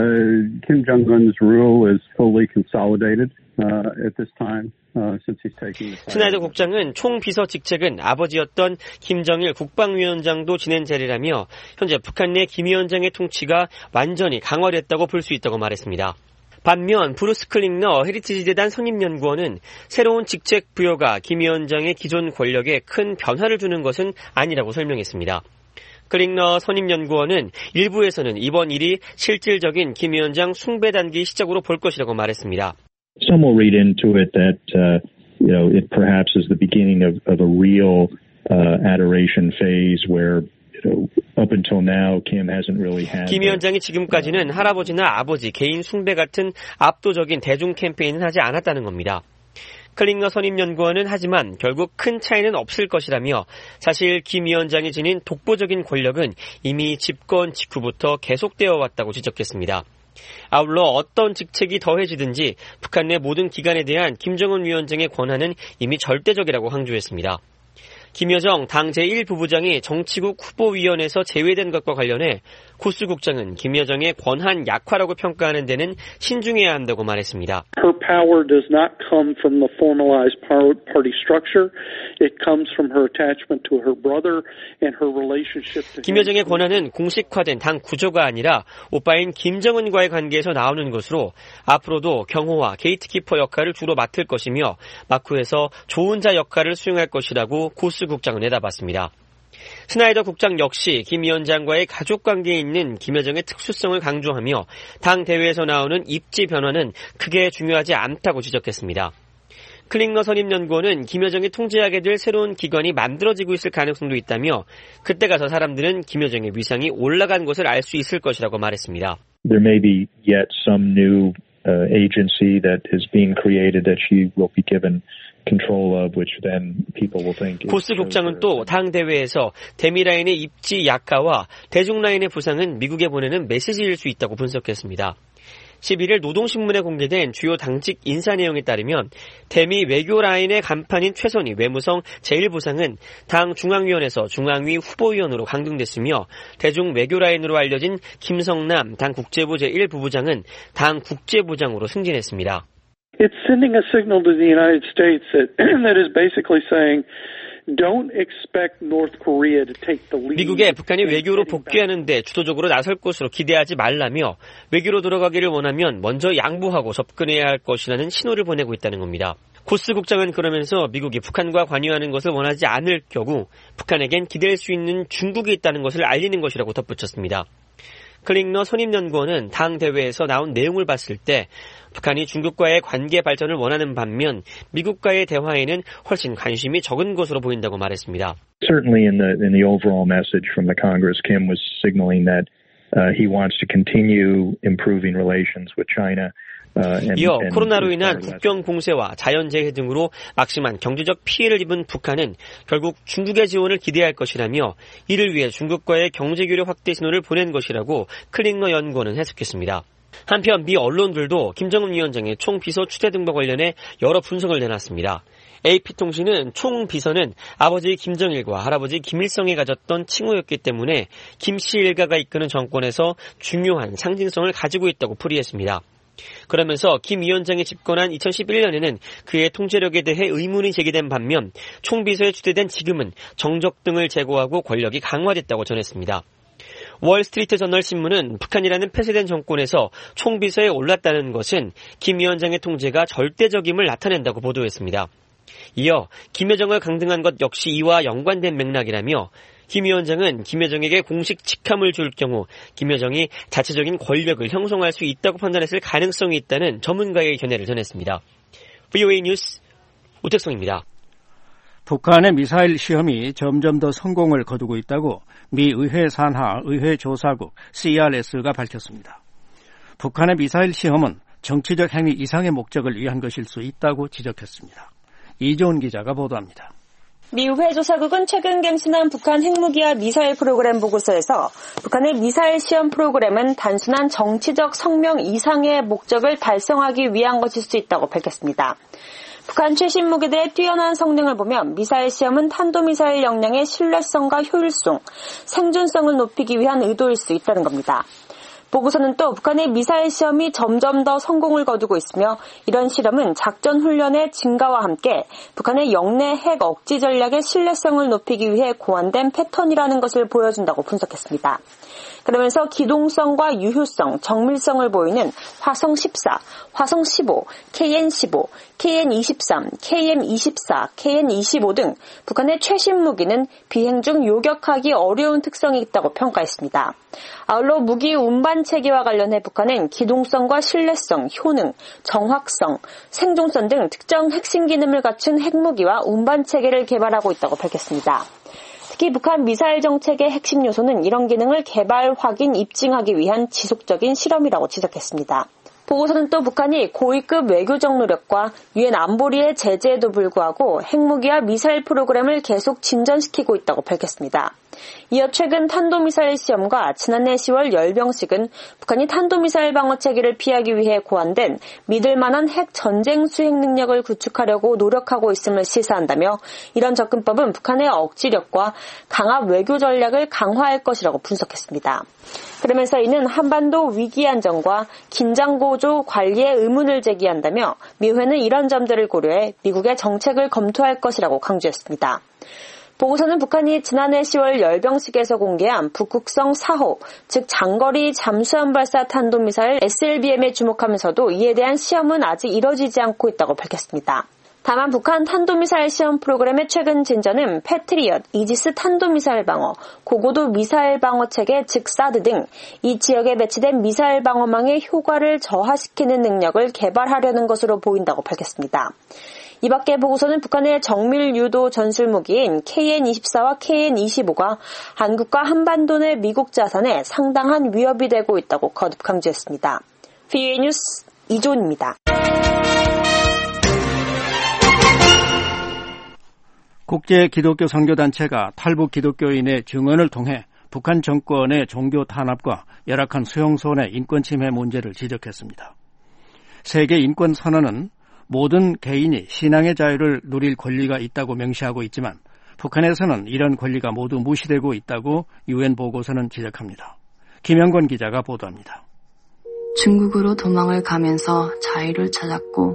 Kim Jong-un's rule is fully consolidated at this time. 스나이더 국장은 총비서 직책은 아버지였던 김정일 국방위원장도 지낸 자리라며 현재 북한 내 김 위원장의 통치가 완전히 강화됐다고 볼 수 있다고 말했습니다. 반면 브루스 클링너 헤리티지 재단 선임연구원은 새로운 직책 부여가 김 위원장의 기존 권력에 큰 변화를 주는 것은 아니라고 설명했습니다. 클링너 선임연구원은 일부에서는 이번 일이 실질적인 김 위원장 숭배 단계의 시작으로 볼 것이라고 말했습니다. Some will read into it that it perhaps is the beginning of a real adoration phase where up until now, Kim hasn't really had. 김 위원장이 지금까지는 할아버지나 아버지 개인 숭배 같은 압도적인 대중 캠페인은 하지 않았다는 겁니다. 클링너 선임연구원은 하지만 결국 큰 차이는 없을 것이라며 사실 김 위원장이 지닌 독보적인 권력은 이미 집권 직후부터 계속되어 왔다고 지적했습니다. 아울러 어떤 직책이 더해지든지 북한 내 모든 기관에 대한 김정은 위원장의 권한은 이미 절대적이라고 강조했습니다. 김여정 당 제1부부장이 정치국 후보위원회에서 제외된 것과 관련해 구스 국장은 김여정의 권한 약화라고 평가하는 데는 신중해야 한다고 말했습니다. Her power does not come from the formalized party structure. It comes from her attachment to her brother and her relationship to him. 김여정의 권한은 공식화된 당 구조가 아니라 오빠인 김정은과의 관계에서 나오는 것으로 앞으로도 경호와 게이트키퍼 역할을 주로 맡을 것이며 막후에서 조은자 역할을 수행할 것이라고 구스 국장은 내다봤습니다. 스나이더 국장 역시 김 위원장과의 가족관계에 있는 김여정의 특수성을 강조하며 당 대회에서 나오는 입지 변화는 크게 중요하지 않다고 지적했습니다. 클링너 선임연구원은 김여정이 통제하게 될 새로운 기관이 만들어지고 있을 가능성도 있다며 그때 가서 사람들은 김여정의 위상이 올라간 것을 알 수 있을 것이라고 말했습니다. There may be yet some new agency that is being created that she will be given control of, which then people will think. 구스 국장은 또 당 대회에서 대미 라인의 입지 약화와 대중 라인의 부상은 미국에 보내는 메시지일 수 있다고 분석했습니다. 11일 노동신문에 공개된 주요 당직 인사 내용에 따르면 대미 외교 라인의 간판인 최선희 외무성 제1부상은 당 중앙위원회에서 중앙위 후보위원으로 강등됐으며 대중 외교 라인으로 알려진 김성남 당 국제부 제1부부장은 당 국제부장으로 승진했습니다. It's sending a signal to the United States that is basically saying Don't expect North Korea to take the lead. 미국에 북한이 외교로 복귀하는 데 주도적으로 나설 것으로 기대하지 말라며 외교로 돌아가기를 원하면 먼저 양보하고 접근해야 할 것이라는 신호를 보내고 있다는 겁니다. 구스 국장은 그러면서 미국이 북한과 관여하는 것을 원하지 않을 경우 북한에겐 기댈 수 있는 중국이 있다는 것을 알리는 것이라고 덧붙였습니다. 클링너 선임연구원은 당 대회에서 나온 내용을 봤을 때 북한이 중국과의 관계 발전을 원하는 반면 미국과의 대화에는 훨씬 관심이 적은 것으로 보인다고 말했습니다. Certainly in the overall message from the Congress, Kim was signaling that he wants to continue improving relations with China. 이어 코로나로 인한 국경 봉쇄와 자연재해 등으로 막심한 경제적 피해를 입은 북한은 결국 중국의 지원을 기대할 것이라며 이를 위해 중국과의 경제교류 확대 신호를 보낸 것이라고 클링너 연구원은 해석했습니다. 한편 미 언론들도 김정은 위원장의 총비서 추대 등과 관련해 여러 분석을 내놨습니다. AP통신은 총비서는 아버지 김정일과 할아버지 김일성이 가졌던 칭호였기 때문에 김씨 일가가 이끄는 정권에서 중요한 상징성을 가지고 있다고 풀이했습니다. 그러면서 김 위원장이 집권한 2011년에는 그의 통제력에 대해 의문이 제기된 반면 총비서에 추대된 지금은 정적 등을 제거하고 권력이 강화됐다고 전했습니다. 월스트리트 저널 신문은 북한이라는 폐쇄된 정권에서 총비서에 올랐다는 것은 김 위원장의 통제가 절대적임을 나타낸다고 보도했습니다. 이어 김여정을 강등한 것 역시 이와 연관된 맥락이라며 김 위원장은 김여정에게 공식 직함을 줄 경우 김여정이 자체적인 권력을 형성할 수 있다고 판단했을 가능성이 있다는 전문가의 견해를 전했습니다. VOA 뉴스 오택성입니다. 북한의 미사일 시험이 점점 더 성공을 거두고 있다고 미 의회 산하 의회조사국 CRS가 밝혔습니다. 북한의 미사일 시험은 정치적 행위 이상의 목적을 위한 것일 수 있다고 지적했습니다. 이조은 기자가 보도합니다. 미 의회조사국은 최근 갱신한 북한 핵무기와 미사일 프로그램 보고서에서 북한의 미사일 시험 프로그램은 단순한 정치적 성명 이상의 목적을 달성하기 위한 것일 수 있다고 밝혔습니다. 북한 최신 무기들의 뛰어난 성능을 보면 미사일 시험은 탄도미사일 역량의 신뢰성과 효율성, 생존성을 높이기 위한 의도일 수 있다는 겁니다. 보고서는 또 북한의 미사일 시험이 점점 더 성공을 거두고 있으며 이런 실험은 작전 훈련의 증가와 함께 북한의 영내 핵 억지 전략의 신뢰성을 높이기 위해 고안된 패턴이라는 것을 보여준다고 분석했습니다. 그러면서 기동성과 유효성, 정밀성을 보이는 화성 14, 화성 15, KN-15, KN-23, KM-24, KN-25 등 북한의 최신 무기는 비행 중 요격하기 어려운 특성이 있다고 평가했습니다. 아울러 무기 운반 체계와 관련해 북한은 기동성과 신뢰성, 효능, 정확성, 생존성 등 특정 핵심 기능을 갖춘 핵무기와 운반 체계를 개발하고 있다고 밝혔습니다. 특히 북한 미사일 정책의 핵심 요소는 이런 기능을 개발, 확인, 입증하기 위한 지속적인 실험이라고 지적했습니다. 보고서는 또 북한이 고위급 외교적 노력과 유엔 안보리의 제재에도 불구하고 핵무기와 미사일 프로그램을 계속 진전시키고 있다고 밝혔습니다. 이어 최근 탄도미사일 시험과 지난해 10월 열병식은 북한이 탄도미사일 방어체계를 피하기 위해 고안된 믿을만한 핵 전쟁 수행 능력을 구축하려고 노력하고 있음을 시사한다며 이런 접근법은 북한의 억지력과 강압 외교 전략을 강화할 것이라고 분석했습니다. 그러면서 이는 한반도 위기 안정과 긴장 고조 관리에 의문을 제기한다며 미회는 이런 점들을 고려해 미국의 정책을 검토할 것이라고 강조했습니다. 보고서는 북한이 지난해 10월 열병식에서 공개한 북극성 4호, 즉 장거리 잠수함 발사 탄도미사일 SLBM에 주목하면서도 이에 대한 시험은 아직 이뤄지지 않고 있다고 밝혔습니다. 다만 북한 탄도미사일 시험 프로그램의 최근 진전은 패트리엇, 이지스 탄도미사일 방어, 고고도 미사일 방어 체계 즉 사드 등 이 지역에 배치된 미사일 방어망의 효과를 저하시키는 능력을 개발하려는 것으로 보인다고 밝혔습니다. 이 밖에 보고서는 북한의 정밀 유도 전술무기인 KN-24와 KN-25가 한국과 한반도 내 미국 자산에 상당한 위협이 되고 있다고 거듭 강조했습니다. VOA 뉴스 이조은입니다. 국제 기독교 선교단체가 탈북 기독교인의 증언을 통해 북한 정권의 종교 탄압과 열악한 수용소의 인권 침해 문제를 지적했습니다. 세계 인권 선언은 모든 개인이 신앙의 자유를 누릴 권리가 있다고 명시하고 있지만 북한에서는 이런 권리가 모두 무시되고 있다고 유엔 보고서는 지적합니다. 김영권 기자가 보도합니다. 중국으로 도망을 가면서 자유를 찾았고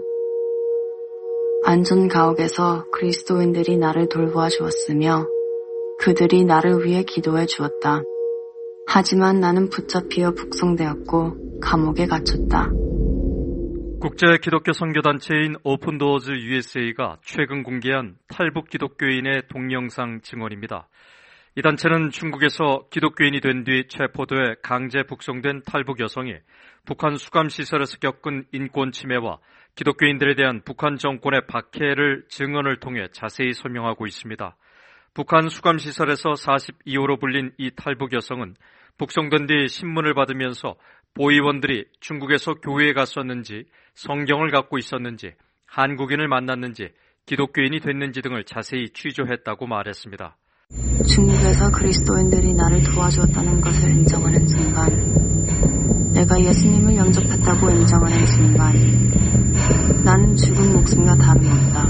안전 가옥에서 그리스도인들이 나를 돌보아 주었으며 그들이 나를 위해 기도해 주었다. 하지만 나는 붙잡히어 북송되었고 감옥에 갇혔다. 국제 기독교 선교단체인 오픈도어즈 USA가 최근 공개한 탈북 기독교인의 동영상 증언입니다. 이 단체는 중국에서 기독교인이 된 뒤 체포돼 강제 북송된 탈북 여성이 북한 수감시설에서 겪은 인권 침해와 기독교인들에 대한 북한 정권의 박해를 증언을 통해 자세히 설명하고 있습니다. 북한 수감시설에서 42호로 불린 이 탈북 여성은 북송된 뒤 신문을 받으면서 보위원들이 중국에서 교회에 갔었는지, 성경을 갖고 있었는지, 한국인을 만났는지, 기독교인이 됐는지 등을 자세히 취조했다고 말했습니다. 중국에서 그리스도인들이 나를 도와주었다는 것을 인정하는 순간, 내가 예수님을 영접했다고 인정하는 순간, 나는 죽은 목숨과 다름없다.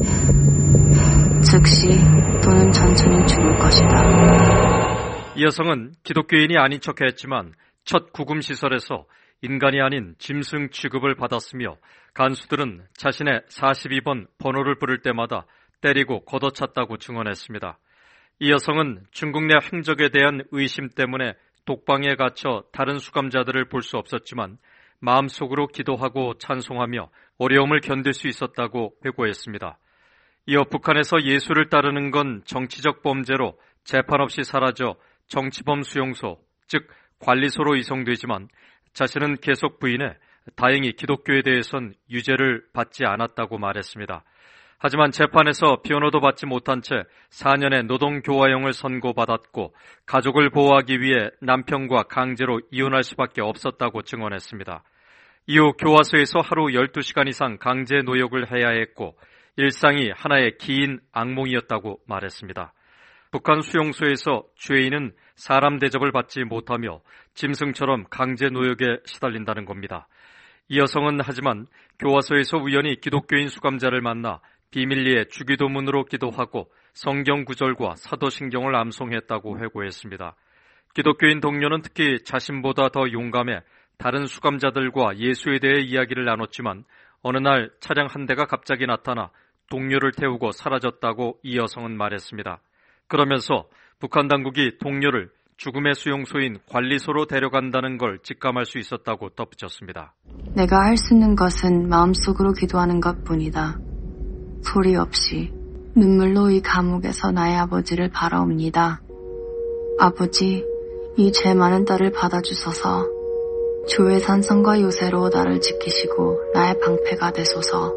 즉시 또는 천천히 죽을 것이다. 이 여성은 기독교인이 아닌 척했지만 첫 구금시설에서 인간이 아닌 짐승 취급을 받았으며 간수들은 자신의 42번 번호를 부를 때마다 때리고 걷어찼다고 증언했습니다. 이 여성은 중국 내 행적에 대한 의심 때문에 독방에 갇혀 다른 수감자들을 볼 수 없었지만 마음속으로 기도하고 찬송하며 어려움을 견딜 수 있었다고 회고했습니다. 이어 북한에서 예수를 따르는 건 정치적 범죄로 재판 없이 사라져 정치범 수용소, 즉 관리소로 이송되지만 자신은 계속 부인해 다행히 기독교에 대해선 유죄를 받지 않았다고 말했습니다. 하지만 재판에서 변호도 받지 못한 채 4년의 노동교화형을 선고받았고 가족을 보호하기 위해 남편과 강제로 이혼할 수밖에 없었다고 증언했습니다. 이후 교화소에서 하루 12시간 이상 강제 노역을 해야 했고 일상이 하나의 긴 악몽이었다고 말했습니다. 북한 수용소에서 죄인은 사람 대접을 받지 못하며 짐승처럼 강제 노역에 시달린다는 겁니다. 이 여성은 하지만 교화소에서 우연히 기독교인 수감자를 만나 비밀리에 주기도문으로 기도하고 성경 구절과 사도신경을 암송했다고 회고했습니다. 기독교인 동료는 특히 자신보다 더 용감해 다른 수감자들과 예수에 대해 이야기를 나눴지만 어느 날 차량 한 대가 갑자기 나타나 동료를 태우고 사라졌다고 이 여성은 말했습니다. 그러면서 북한 당국이 동료를 죽음의 수용소인 관리소로 데려간다는 걸 직감할 수 있었다고 덧붙였습니다. 내가 할 수 있는 것은 마음속으로 기도하는 것뿐이다. 소리 없이 눈물로 이 감옥에서 나의 아버지를 바라옵니다. 아버지, 이 죄 많은 딸을 받아주소서. 주의 산성과 요새로 나를 지키시고 나의 방패가 되소서.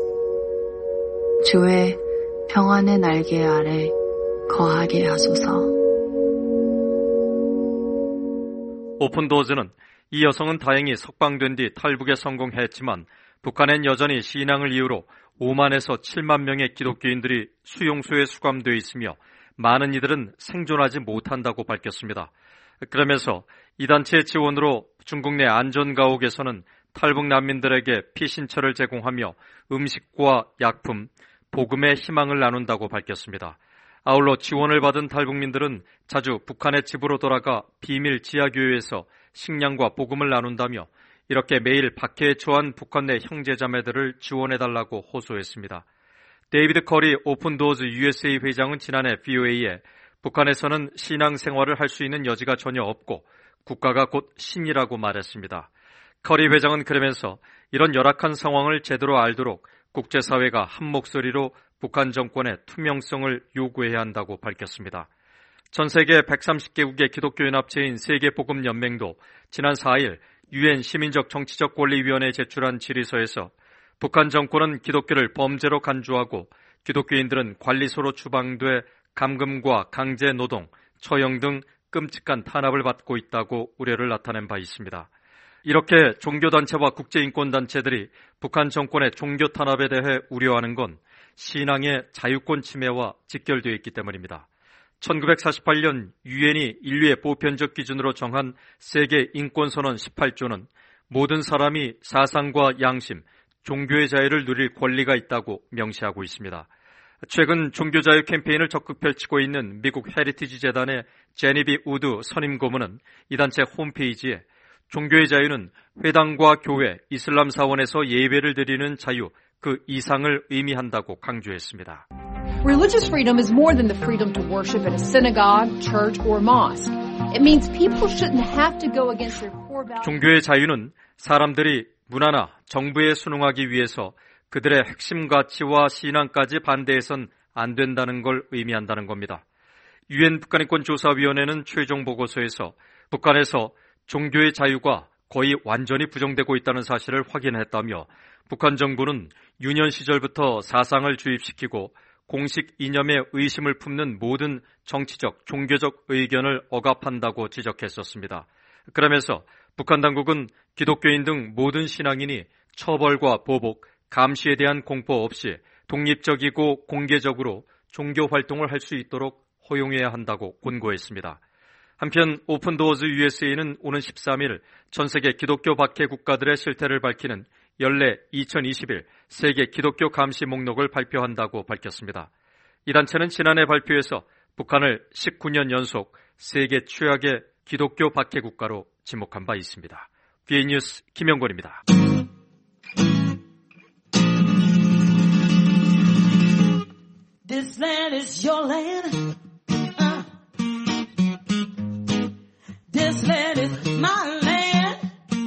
주의 평안의 날개 아래 거하게 하소서. 오픈도어즈는 이 여성은 다행히 석방된 뒤 탈북에 성공했지만 북한엔 여전히 신앙을 이유로 5만에서 7만 명의 기독교인들이 수용소에 수감되어 있으며 많은 이들은 생존하지 못한다고 밝혔습니다. 그러면서 이 단체의 지원으로 중국 내 안전가옥에서는 탈북 난민들에게 피신처를 제공하며 음식과 약품, 복음의 희망을 나눈다고 밝혔습니다. 아울러 지원을 받은 탈북민들은 자주 북한의 집으로 돌아가 비밀 지하교회에서 식량과 복음을 나눈다며 이렇게 매일 박해에 처한 북한 내 형제자매들을 지원해달라고 호소했습니다. 데이비드 커리 오픈도어즈 USA 회장은 지난해 VOA에 북한에서는 신앙생활을 할 수 있는 여지가 전혀 없고 국가가 곧 신이라고 말했습니다. 커리 회장은 그러면서 이런 열악한 상황을 제대로 알도록 국제사회가 한 목소리로 북한 정권의 투명성을 요구해야 한다고 밝혔습니다. 전 세계 130개국의 기독교연합체인 세계복음연맹도 지난 4일 UN 시민적 정치적 권리위원회에 제출한 질의서에서 북한 정권은 기독교를 범죄로 간주하고 기독교인들은 관리소로 추방돼 감금과 강제 노동, 처형 등 끔찍한 탄압을 받고 있다고 우려를 나타낸 바 있습니다. 이렇게 종교단체와 국제인권단체들이 북한 정권의 종교 탄압에 대해 우려하는 건 신앙의 자유권 침해와 직결되어 있기 때문입니다. 1948년 유엔이 인류의 보편적 기준으로 정한 세계 인권선언 18조는 모든 사람이 사상과 양심, 종교의 자유를 누릴 권리가 있다고 명시하고 있습니다. 최근 종교자유 캠페인을 적극 펼치고 있는 미국 헤리티지 재단의 제니비 우드 선임 고문은 이 단체 홈페이지에 종교의 자유는 회당과 교회, 이슬람 사원에서 예배를 드리는 자유, 그 이상을 의미한다고 강조했습니다. Religious freedom is more than the freedom to worship in a synagogue, church, or mosque. It means people shouldn't have to go against their core values. 종교의 자유는 사람들이 문화나 정부에 순응하기 위해서 그들의 핵심 가치와 신앙까지 반대해선 안 된다는 걸 의미한다는 겁니다. 유엔 북한인권조사위원회는 최종 보고서에서 북한에서 종교의 자유가 거의 완전히 부정되고 있다는 사실을 확인했다며 북한 정부는 유년 시절부터 사상을 주입시키고 공식 이념에 의심을 품는 모든 정치적, 종교적 의견을 억압한다고 지적했었습니다. 그러면서 북한 당국은 기독교인 등 모든 신앙인이 처벌과 보복, 감시에 대한 공포 없이 독립적이고 공개적으로 종교 활동을 할 수 있도록 허용해야 한다고 권고했습니다. 한편 오픈도어즈 USA는 오는 13일 전 세계 기독교 박해 국가들의 실태를 밝히는 연례 2021 세계 기독교 감시 목록을 발표한다고 밝혔습니다. 이 단체는 지난해 발표에서 북한을 19년 연속 세계 최악의 기독교 박해 국가로 지목한 바 있습니다. BA 뉴스 김영권입니다. This land is your land. This land is my land.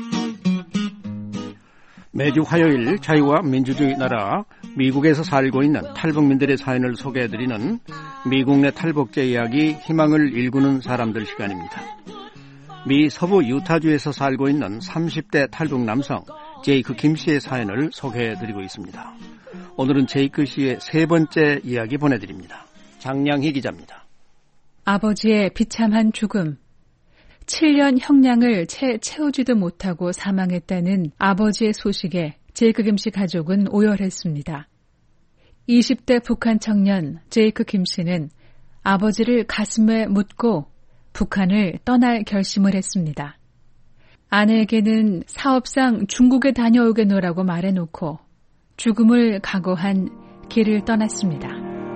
매주 화요일 자유와 민주주의 나라 미국에서 살고 있는 탈북민들의 사연을 소개해드리는 미국 내 탈북자 이야기 희망을 일구는 사람들 시간입니다. 미 서부 유타주에서 살고 있는 30대 탈북 남성 제이크 김 씨의 사연을 소개해드리고 있습니다. 오늘은 제이크 씨의 세 번째 이야기 보내드립니다. 장량희 기자입니다. 아버지의 비참한 죽음. 7년 형량을 채우지도 못하고 사망했다는 아버지의 소식에 제이크 김 씨 가족은 오열했습니다. 20대 북한 청년 제이크 김 씨는 아버지를 가슴에 묻고 북한을 떠날 결심을 했습니다. 아내에게는 사업상 중국에 다녀오겠노라고 말해놓고 죽음을 각오한 길을 떠났습니다.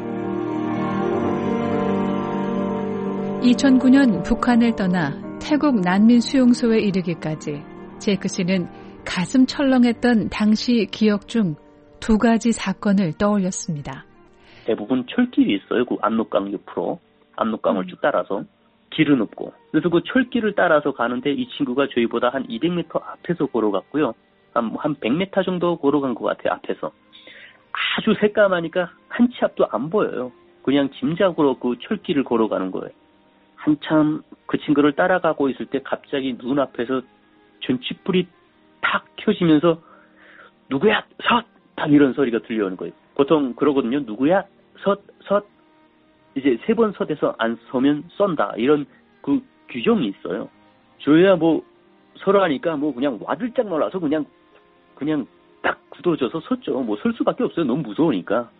2009년 북한을 떠나 태국 난민 수용소에 이르기까지 제이크 씨는 가슴 철렁했던 당시 기억 중 두 가지 사건을 떠올렸습니다. 대부분 철길이 있어요. 그 압록강 옆으로. 압록강을 쭉 따라서. 길은 없고. 그래서 그 철길을 따라서 가는데 이 친구가 저희보다 한 200m 앞에서 걸어갔고요. 한 100m 정도 걸어간 것 같아요. 앞에서. 아주 새까마니까 한 치 앞도 안 보여요. 그냥 짐작으로 그 철길을 걸어가는 거예요. 한참 그 친구를 따라가고 있을 때 갑자기 눈앞에서 전чих불이 탁 켜지면서 누구야? 섰! 딱 이런 소리가 들려오는 거예요. 보통 그러거든요. 누구야? 섰! 이제 3번 섰에서 안 서면 쏜다. 이런 그 규정이 있어요. 저희야 뭐 서로 하니까 뭐 그냥 와들짝 놀라서 그냥 딱 굳어져서 섰죠. 뭐 설 수밖에 없어요. 너무 무서우니까.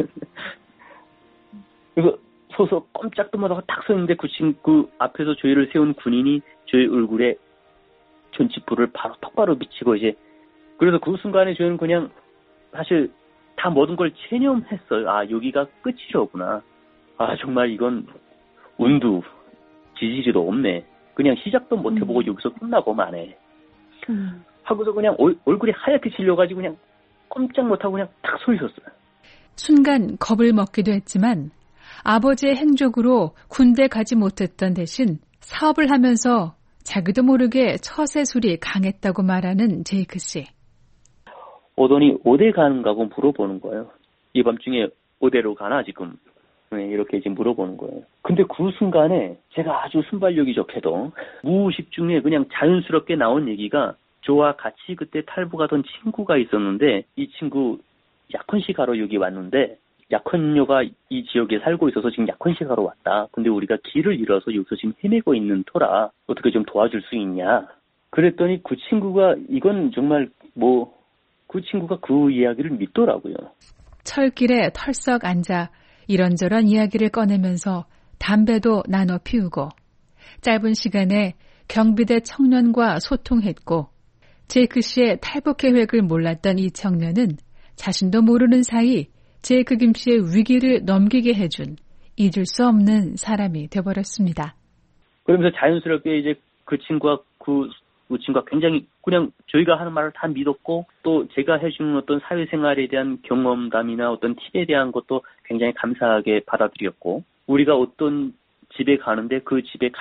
그래서 서서 꼼짝도 못하고 딱 섰는데 그 친구 앞에서 저희를 세운 군인이 저희 얼굴에 전чих불을 바로 똑바로 비치고 이제 그래서 그 순간에 저희는 그냥 사실 다 모든 걸 체념했어요. 아 여기가 끝이로구나. 아 정말 이건 운도 지지리도 없네. 그냥 시작도 못 해보고 여기서 끝나고 마네. 하고서 그냥 얼굴이 하얗게 질려가지고 그냥 꼼짝 못하고 그냥 딱 서 있었어요. 순간 겁을 먹기도 했지만 아버지의 행적으로 군대 가지 못했던 대신 사업을 하면서 자기도 모르게 처세술이 강했다고 말하는 제이크 씨. 오더니 어디 가는가고 물어보는 거예요. 이 밤중에 어디로 가나 지금. 이렇게 지금 물어보는 거예요. 근데 그 순간에 제가 아주 순발력이 좋게도 무의식 중에 그냥 자연스럽게 나온 얘기가 저와 같이 그때 탈북하던 친구가 있었는데 이 친구 약혼식하러 여기 왔는데 약혼녀가 이 지역에 살고 있어서 지금 약혼식하러 왔다. 근데 우리가 길을 잃어서 여기서 지금 헤매고 있는 터라 어떻게 좀 도와줄 수 있냐. 그랬더니 그 친구가 이건 정말 그 친구가 그 이야기를 믿더라고요. 철길에 털썩 앉아 이런저런 이야기를 꺼내면서 담배도 나눠 피우고 짧은 시간에 경비대 청년과 소통했고 제이크 씨의 탈북 계획을 몰랐던 이 청년은 자신도 모르는 사이 제이크 김 씨의 위기를 넘기게 해준 잊을 수 없는 사람이 되어버렸습니다. 그러면서 자연스럽게 이제 그 친구가 굉장히 그냥 저희가 하는 말을 다 믿었고 또 제가 해주는 어떤 사회생활에 대한 경험담이나 어떤 팁에 대한 것도 굉장히 감사하게 받아들였고 우리가 어떤 집에 가는데 그 집에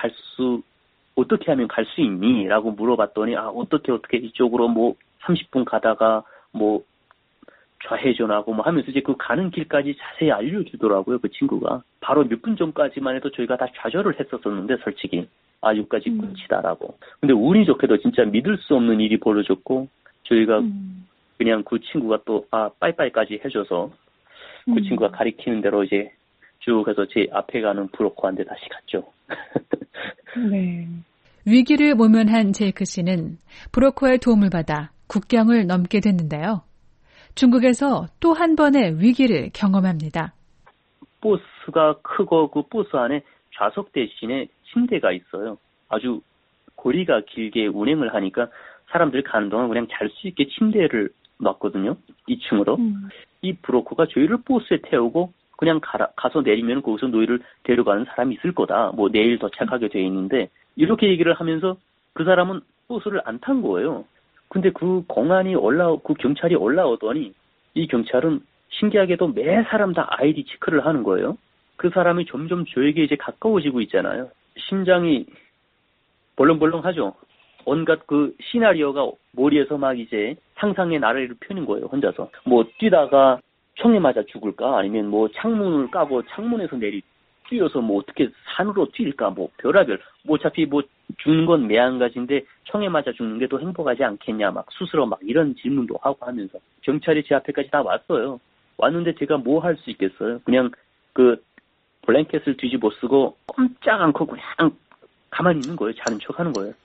어떻게 하면 갈 수 있니? 라고 물어봤더니 어떻게 이쪽으로 30분 가다가 좌회전하고 하면서 이제 그 가는 길까지 자세히 알려주더라고요. 그 친구가. 바로 몇 분 전까지만 해도 저희가 다 좌절을 했었었는데 솔직히 아직까지 끝이다라고. 근데 운이 좋게도 진짜 믿을 수 없는 일이 벌어졌고 저희가 그냥 그 친구가 또 빠이빠이까지 해줘서 그 친구가 가리키는 대로 이제 쭉 해서 제 앞에 가는 브로커한테 다시 갔죠. 네. 위기를 모면한 제이크 씨는 브로커의 도움을 받아 국경을 넘게 됐는데요. 중국에서 또 한 번의 위기를 경험합니다. 버스가 크고 그 버스 안에 좌석 대신에 침대가 있어요. 아주 거리가 길게 운행을 하니까 사람들이 가는 동안 그냥 잘 수 있게 침대를 놨거든요. 2층으로. 이 브로커가 저희를 버스에 태우고 그냥 가서 내리면 거기서 너희를 데려가는 사람이 있을 거다. 뭐 내일 도착하게 돼 있는데 이렇게 얘기를 하면서 그 사람은 버스를 안 탄 거예요. 근데 그 그 경찰이 올라오더니 이 경찰은 신기하게도 매 사람 다 아이디 체크를 하는 거예요. 그 사람이 점점 저에게 이제 가까워지고 있잖아요. 심장이 벌렁벌렁하죠. 온갖 그 시나리오가 머리에서 막 이제 상상의 나래를 펴는 거예요. 혼자서. 뭐 뛰다가 총에 맞아 죽을까? 아니면 뭐 창문을 까고 창문에서 뛰어서 뭐 어떻게 산으로 뛸까? 뭐 별하별. 뭐 어차피 뭐 죽는 건 매한가지인데 총에 맞아 죽는 게 더 행복하지 않겠냐? 막 스스로 막 이런 질문도 하고 하면서 경찰이 제 앞에까지 다 왔어요. 왔는데 제가 뭐 할 수 있겠어요? 그냥 그 블랭켓을 뒤집어 쓰고 꼼짝 않고 그냥 가만히 있는 거예요. 자는 척 하는 거예요.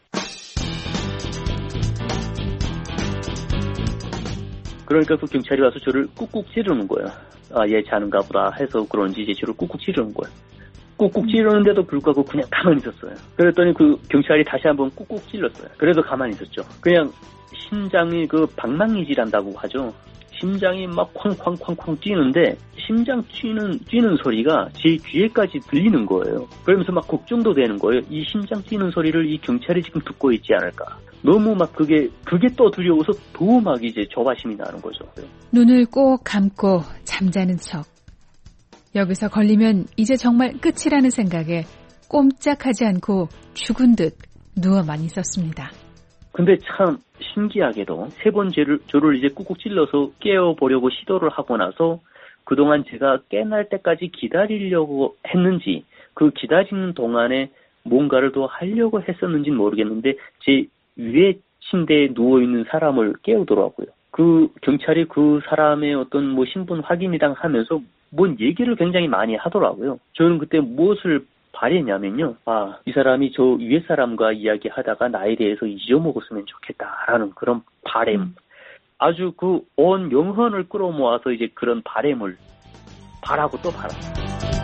그러니까 그 경찰이 와서 저를 꾹꾹 찌르는 거예요. 얘 자는가 보다 해서 그런지 이제 저를 꾹꾹 찌르는 거예요. 꾹꾹 찌르는데도 불구하고 그냥 가만히 있었어요. 그랬더니 그 경찰이 다시 한번 꾹꾹 찔렀어요. 그래도 가만히 있었죠. 그냥 심장이 그 방망이질한다고 하죠. 심장이 막 쾅쾅쾅쾅 뛰는데 심장 뛰는 소리가 제 귀에까지 들리는 거예요. 그러면서 막 걱정도 되는 거예요. 이 심장 뛰는 소리를 이 경찰이 지금 듣고 있지 않을까. 너무 막 그게 또 두려워서 더 막 이제 조바심이 나는 거죠. 눈을 꼭 감고 잠자는 척. 여기서 걸리면 이제 정말 끝이라는 생각에 꼼짝하지 않고 죽은 듯 누워만 있었습니다. 근데 참 신기하게도 세 번 저를 이제 꾹꾹 찔러서 깨워보려고 시도를 하고 나서 그동안 제가 깨날 때까지 기다리려고 했는지 그 기다리는 동안에 뭔가를 더 하려고 했었는지는 모르겠는데 제 위에 침대에 누워있는 사람을 깨우더라고요. 그 경찰이 그 사람의 어떤 뭐 신분 확인이랑 하면서 뭔 얘기를 굉장히 많이 하더라고요. 저는 그때 무엇을 바랬냐면요. 이 사람이 저 위에 사람과 이야기하다가 나에 대해서 잊어먹었으면 좋겠다라는 그런 바램. 아주 그 온 영혼을 끌어모아서 이제 그런 바램을 바라고 또 바랍니다.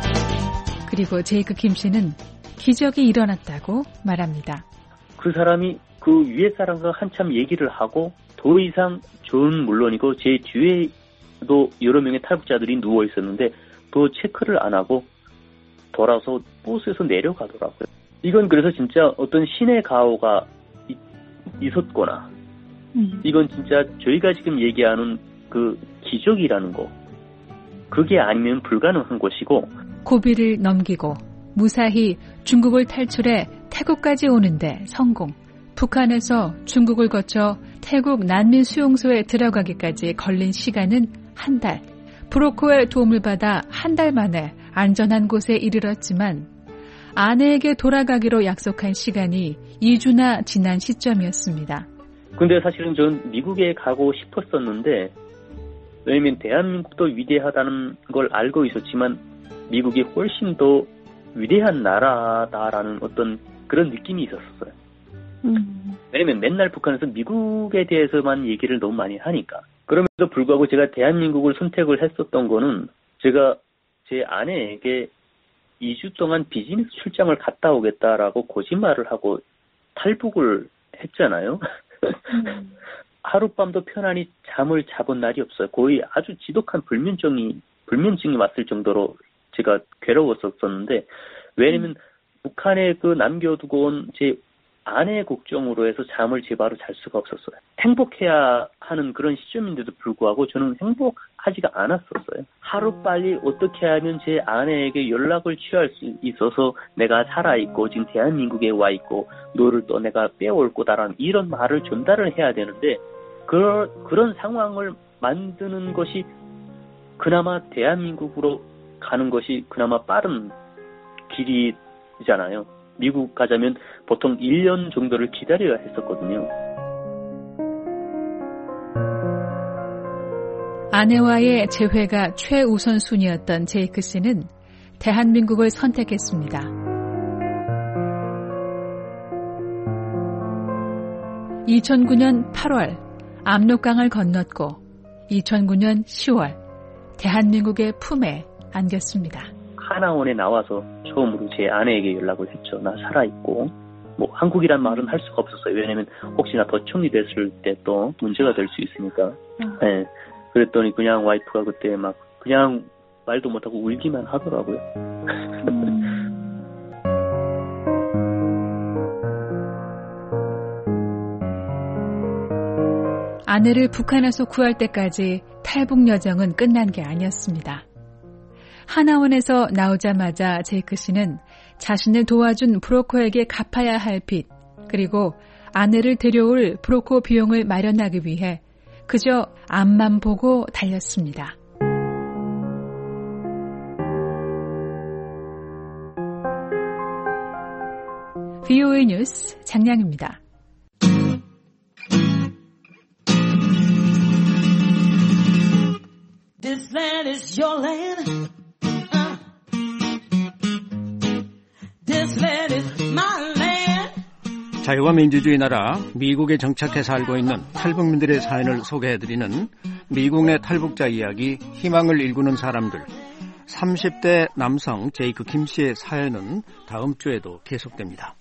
그리고 제이크 김 씨는 기적이 일어났다고 말합니다. 그 사람이 그 위에 사람과 한참 얘기를 하고 더 이상 저는 물론이고 제 뒤에도 여러 명의 탈북자들이 누워 있었는데 더 체크를 안 하고 돌아서 버스에서 내려가더라고요. 이건 그래서 진짜 어떤 신의 가호가 있었거나 이건 진짜 저희가 지금 얘기하는 그 기적이라는 거 그게 아니면 불가능한 것이고 고비를 넘기고 무사히 중국을 탈출해 태국까지 오는데 성공. 북한에서 중국을 거쳐 태국 난민 수용소에 들어가기까지 걸린 시간은 한 달. 브로커의 도움을 받아 한 달 만에 안전한 곳에 이르렀지만 아내에게 돌아가기로 약속한 시간이 2주나 지난 시점이었습니다. 근데 사실은 전 미국에 가고 싶었었는데 왜냐면 대한민국도 위대하다는 걸 알고 있었지만 미국이 훨씬 더 위대한 나라다라는 어떤 그런 느낌이 있었어요. 왜냐면 맨날 북한에서 미국에 대해서만 얘기를 너무 많이 하니까. 그럼에도 불구하고 제가 대한민국을 선택을 했었던 거는 제가 제 아내에게 2주 동안 비즈니스 출장을 갔다 오겠다라고 거짓말을 하고 탈북을 했잖아요. 하룻밤도 편안히 잠을 자본 날이 없어요. 거의 아주 지독한 불면증이 왔을 정도로 제가 괴로웠었는데 왜냐면 북한에 그 남겨두고 온 제 아내의 걱정으로 해서 잠을 제바로 잘 수가 없었어요. 행복해야 하는 그런 시점인데도 불구하고 저는 행복하지가 않았었어요. 하루빨리 어떻게 하면 제 아내에게 연락을 취할 수 있어서 내가 살아있고 지금 대한민국에 와있고 너를 또 내가 빼올 거다라는 이런 말을 전달을 해야 되는데 그런 상황을 만드는 것이 그나마 대한민국으로 가는 것이 그나마 빠른 길이잖아요. 미국 가자면 보통 1년 정도를 기다려야 했었거든요. 아내와의 재회가 최우선순위였던 제이크 씨는 대한민국을 선택했습니다. 2009년 8월 압록강을 건넜고 2009년 10월 대한민국의 품에 안겼습니다. 하나원에 나와서 처음으로 제 아내에게 연락을 했죠. 나 살아있고 한국이란 말은 할 수가 없었어요. 왜냐하면 혹시나 더 총리됐을 때 또 문제가 될 수 있으니까. 네. 그랬더니 그냥 와이프가 그때 막 그냥 말도 못하고 울기만 하더라고요. 아내를 북한에서 구할 때까지 탈북 여정은 끝난 게 아니었습니다. 하나원에서 나오자마자 제이크 씨는 자신을 도와준 브로커에게 갚아야 할 빚, 그리고 아내를 데려올 브로커 비용을 마련하기 위해 그저 앞만 보고 달렸습니다. VOA 뉴스 장량입니다. This land is your land. This land is my land. 자유와 민주주의 나라 미국에 정착해 살고 있는 탈북민들의 사연을 소개해드리는 미국 내 탈북자 이야기 희망을 일구는 사람들 30대 남성 제이크 김 씨의 사연은 다음 주에도 계속됩니다.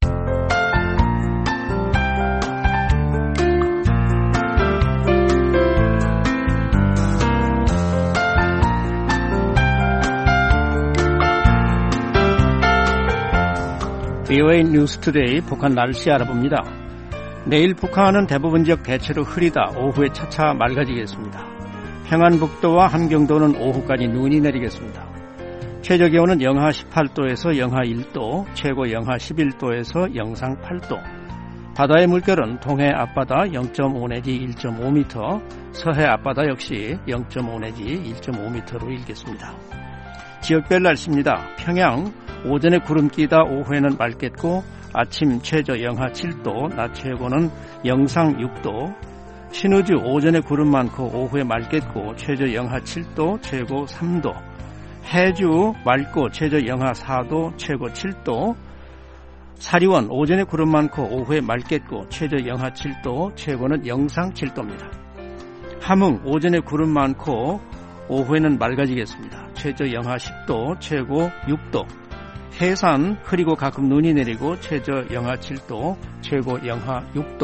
VOA 뉴스투데이 북한 날씨 알아봅니다. 내일 북한은 대부분 지역 대체로 흐리다 오후에 차차 맑아지겠습니다. 평안북도와 함경도는 오후까지 눈이 내리겠습니다. 최저기온은 영하 18도에서 영하 1도, 최고 영하 11도에서 영상 8도. 바다의 물결은 동해 앞바다 0.5 내지 1.5m, 서해 앞바다 역시 0.5 내지 1.5m로 일겠습니다. 지역별 날씨입니다. 평양 오전에 구름 끼다 오후에는 맑겠고 아침 최저 영하 7도, 낮 최고는 영상 6도. 신의주 오전에 구름 많고 오후에 맑겠고 최저 영하 7도, 최고 3도. 해주 맑고 최저 영하 4도, 최고 7도. 사리원 오전에 구름 많고 오후에 맑겠고 최저 영하 7도, 최고는 영상 7도입니다. 함흥 오전에 구름 많고 오후에는 맑아지겠습니다. 최저 영하 10도, 최고 6도. 해산 흐리고 가끔 눈이 내리고 최저 영하 7도, 최고 영하 6도.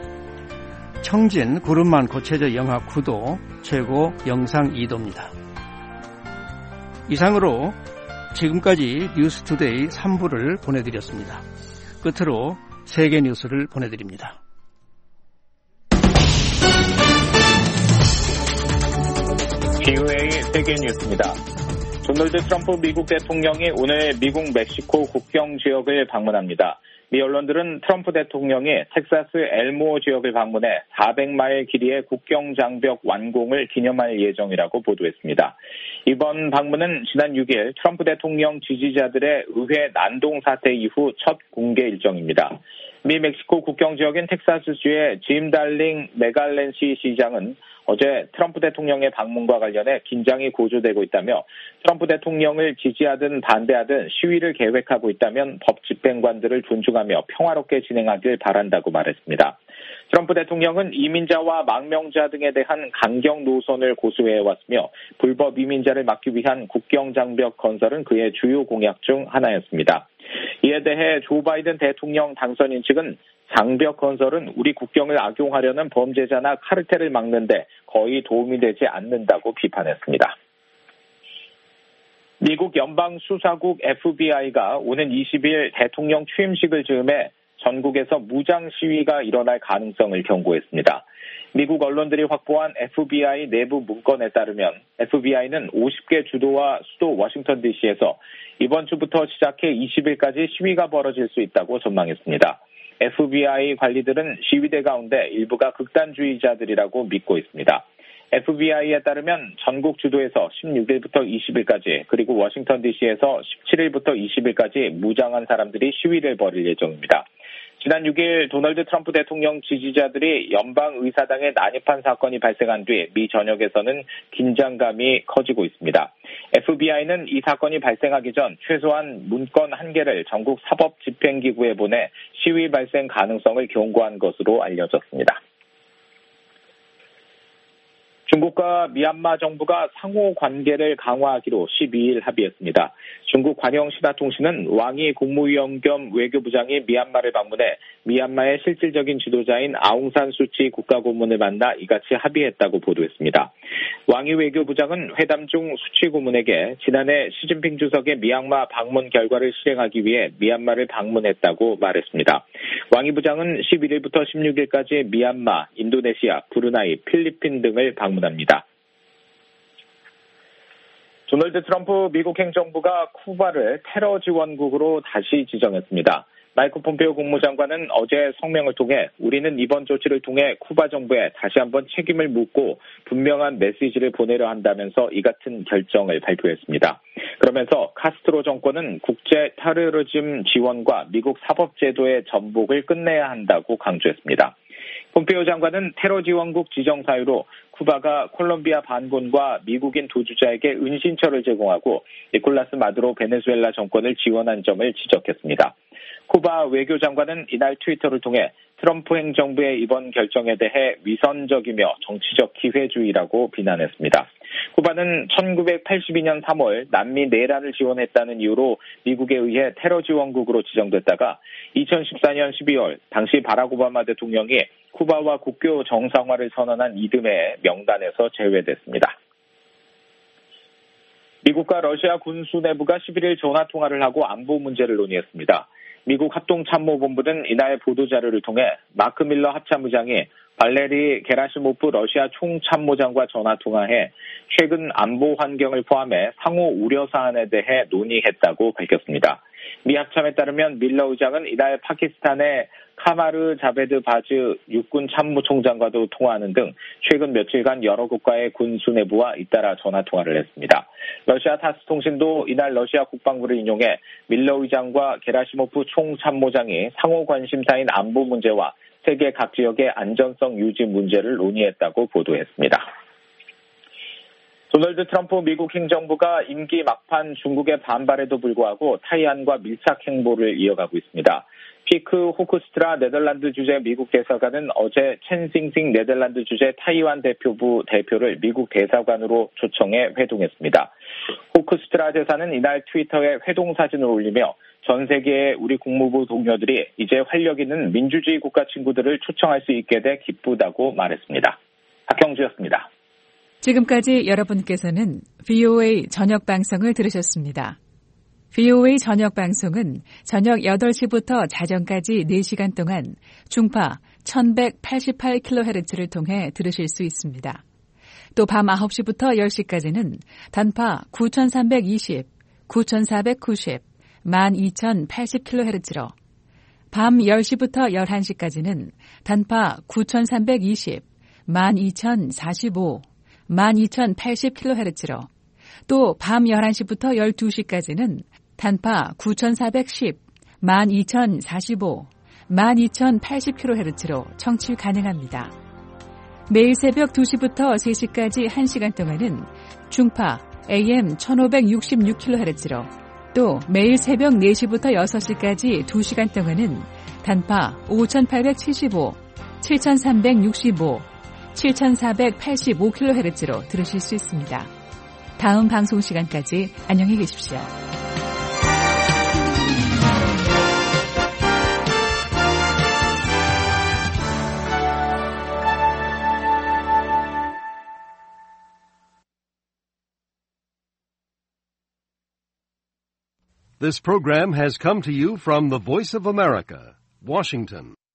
청진 구름 많고 최저 영하 9도, 최고 영상 2도입니다. 이상으로 지금까지 뉴스투데이 3부를 보내드렸습니다. 끝으로 세계 뉴스를 보내드립니다. VOA 세계 뉴스입니다. 도널드 트럼프 미국 대통령이 오늘 미국 멕시코 국경 지역을 방문합니다. 미 언론들은 트럼프 대통령이 텍사스 엘모 지역을 방문해 400마일 길이의 국경 장벽 완공을 기념할 예정이라고 보도했습니다. 이번 방문은 지난 6일 트럼프 대통령 지지자들의 의회 난동 사태 이후 첫 공개 일정입니다. 미 멕시코 국경 지역인 텍사스주의 짐 달링 메갈렌시 시장은 어제 트럼프 대통령의 방문과 관련해 긴장이 고조되고 있다며 트럼프 대통령을 지지하든 반대하든 시위를 계획하고 있다면 법 집행관들을 존중하며 평화롭게 진행하길 바란다고 말했습니다. 트럼프 대통령은 이민자와 망명자 등에 대한 강경 노선을 고수해왔으며 불법 이민자를 막기 위한 국경 장벽 건설은 그의 주요 공약 중 하나였습니다. 이에 대해 조 바이든 대통령 당선인 측은 장벽 건설은 우리 국경을 악용하려는 범죄자나 카르텔을 막는데 거의 도움이 되지 않는다고 비판했습니다. 미국 연방수사국 FBI가 오는 20일 대통령 취임식을 즈음해 전국에서 무장 시위가 일어날 가능성을 경고했습니다. 미국 언론들이 확보한 FBI 내부 문건에 따르면 FBI는 50개 주도와 수도 워싱턴 DC에서 이번 주부터 시작해 20일까지 시위가 벌어질 수 있다고 전망했습니다. FBI 관리들은 시위대 가운데 일부가 극단주의자들이라고 믿고 있습니다. FBI에 따르면 전국 주도에서 16일부터 20일까지 그리고 워싱턴 DC에서 17일부터 20일까지 무장한 사람들이 시위를 벌일 예정입니다. 지난 6일 도널드 트럼프 대통령 지지자들이 연방의사당에 난입한 사건이 발생한 뒤 미 전역에서는 긴장감이 커지고 있습니다. FBI는 이 사건이 발생하기 전 최소한 문건 1개를 전국 사법집행기구에 보내 시위 발생 가능성을 경고한 것으로 알려졌습니다. 중국과 미얀마 정부가 상호 관계를 강화하기로 12일 합의했습니다. 중국 관영 신화통신은 왕이 국무위원 겸 외교부장이 미얀마를 방문해 미얀마의 실질적인 지도자인 아웅산 수치 국가고문을 만나 이같이 합의했다고 보도했습니다. 왕이 외교부장은 회담 중 수치 고문에게 지난해 시진핑 주석의 미얀마 방문 결과를 실행하기 위해 미얀마를 방문했다고 말했습니다. 왕이 부장은 11일부터 16일까지 미얀마, 인도네시아, 브루나이, 필리핀 등을 방문합니다. 도널드 트럼프 미국 행정부가 쿠바를 테러 지원국으로 다시 지정했습니다. 마이크 폼페오 국무장관은 어제 성명을 통해 우리는 이번 조치를 통해 쿠바 정부에 다시 한번 책임을 묻고 분명한 메시지를 보내려 한다면서 이 같은 결정을 발표했습니다. 그러면서 카스트로 정권은 국제 테러리즘 지원과 미국 사법제도의 전복을 끝내야 한다고 강조했습니다. 폼페오 장관은 테러 지원국 지정 사유로 쿠바가 콜롬비아 반군과 미국인 도주자에게 은신처를 제공하고 니콜라스 마두로 베네수엘라 정권을 지원한 점을 지적했습니다. 쿠바 외교장관은 이날 트위터를 통해 트럼프 행정부의 이번 결정에 대해 위선적이며 정치적 기회주의라고 비난했습니다. 쿠바는 1982년 3월 남미 내란을 지원했다는 이유로 미국에 의해 테러 지원국으로 지정됐다가 2014년 12월 당시 바락 오바마 대통령이 쿠바와 국교 정상화를 선언한 이듬해 명단에서 제외됐습니다. 미국과 러시아 군수 내부가 11일 전화통화를 하고 안보 문제를 논의했습니다. 미국 합동참모본부는 이날 보도자료를 통해 마크 밀러 합참의장이 발레리 게라시모프 러시아 총참모장과 전화통화해 최근 안보 환경을 포함해 상호 우려 사안에 대해 논의했다고 밝혔습니다. 미 합참에 따르면 밀러 의장은 이날 파키스탄의 카마르 자베드 바즈 육군 참모총장과도 통화하는 등 최근 며칠간 여러 국가의 군수 내부와 잇따라 전화통화를 했습니다. 러시아 타스 통신도 이날 러시아 국방부를 인용해 밀러 의장과 게라시모프 총참모장이 상호 관심사인 안보 문제와 세계 각 지역의 안전성 유지 문제를 논의했다고 보도했습니다. 도널드 트럼프 미국 행정부가 임기 막판 중국의 반발에도 불구하고 타이완과 밀착 행보를 이어가고 있습니다. 피크 호크스트라 네덜란드 주재 미국 대사관은 어제 첸싱싱 네덜란드 주재 타이완 대표부 대표를 미국 대사관으로 초청해 회동했습니다. 호크스트라 대사는 이날 트위터에 회동 사진을 올리며 전 세계의 우리 국무부 동료들이 이제 활력 있는 민주주의 국가 친구들을 초청할 수 있게 돼 기쁘다고 말했습니다. 박형주였습니다. 지금까지 여러분께서는 VOA 저녁 방송을 들으셨습니다. VOA 저녁 방송은 저녁 8시부터 자정까지 4시간 동안 중파 1188kHz를 통해 들으실 수 있습니다. 또 밤 9시부터 10시까지는 단파 9320, 9490, 12080kHz로 밤 10시부터 11시까지는 단파 9320, 12045, 12080kHz로 또 밤 11시부터 12시까지는 단파 9410, 12045, 12080kHz로 청취 가능합니다. 매일 새벽 2시부터 3시까지 1시간 동안은 중파 AM 1566kHz로 또 매일 새벽 4시부터 6시까지 2시간 동안은 단파 5875, 7365, 7485kHz로 들으실 수 있습니다. 다음 방송 시간까지 안녕히 계십시오. This program has come to you from the Voice of America, Washington.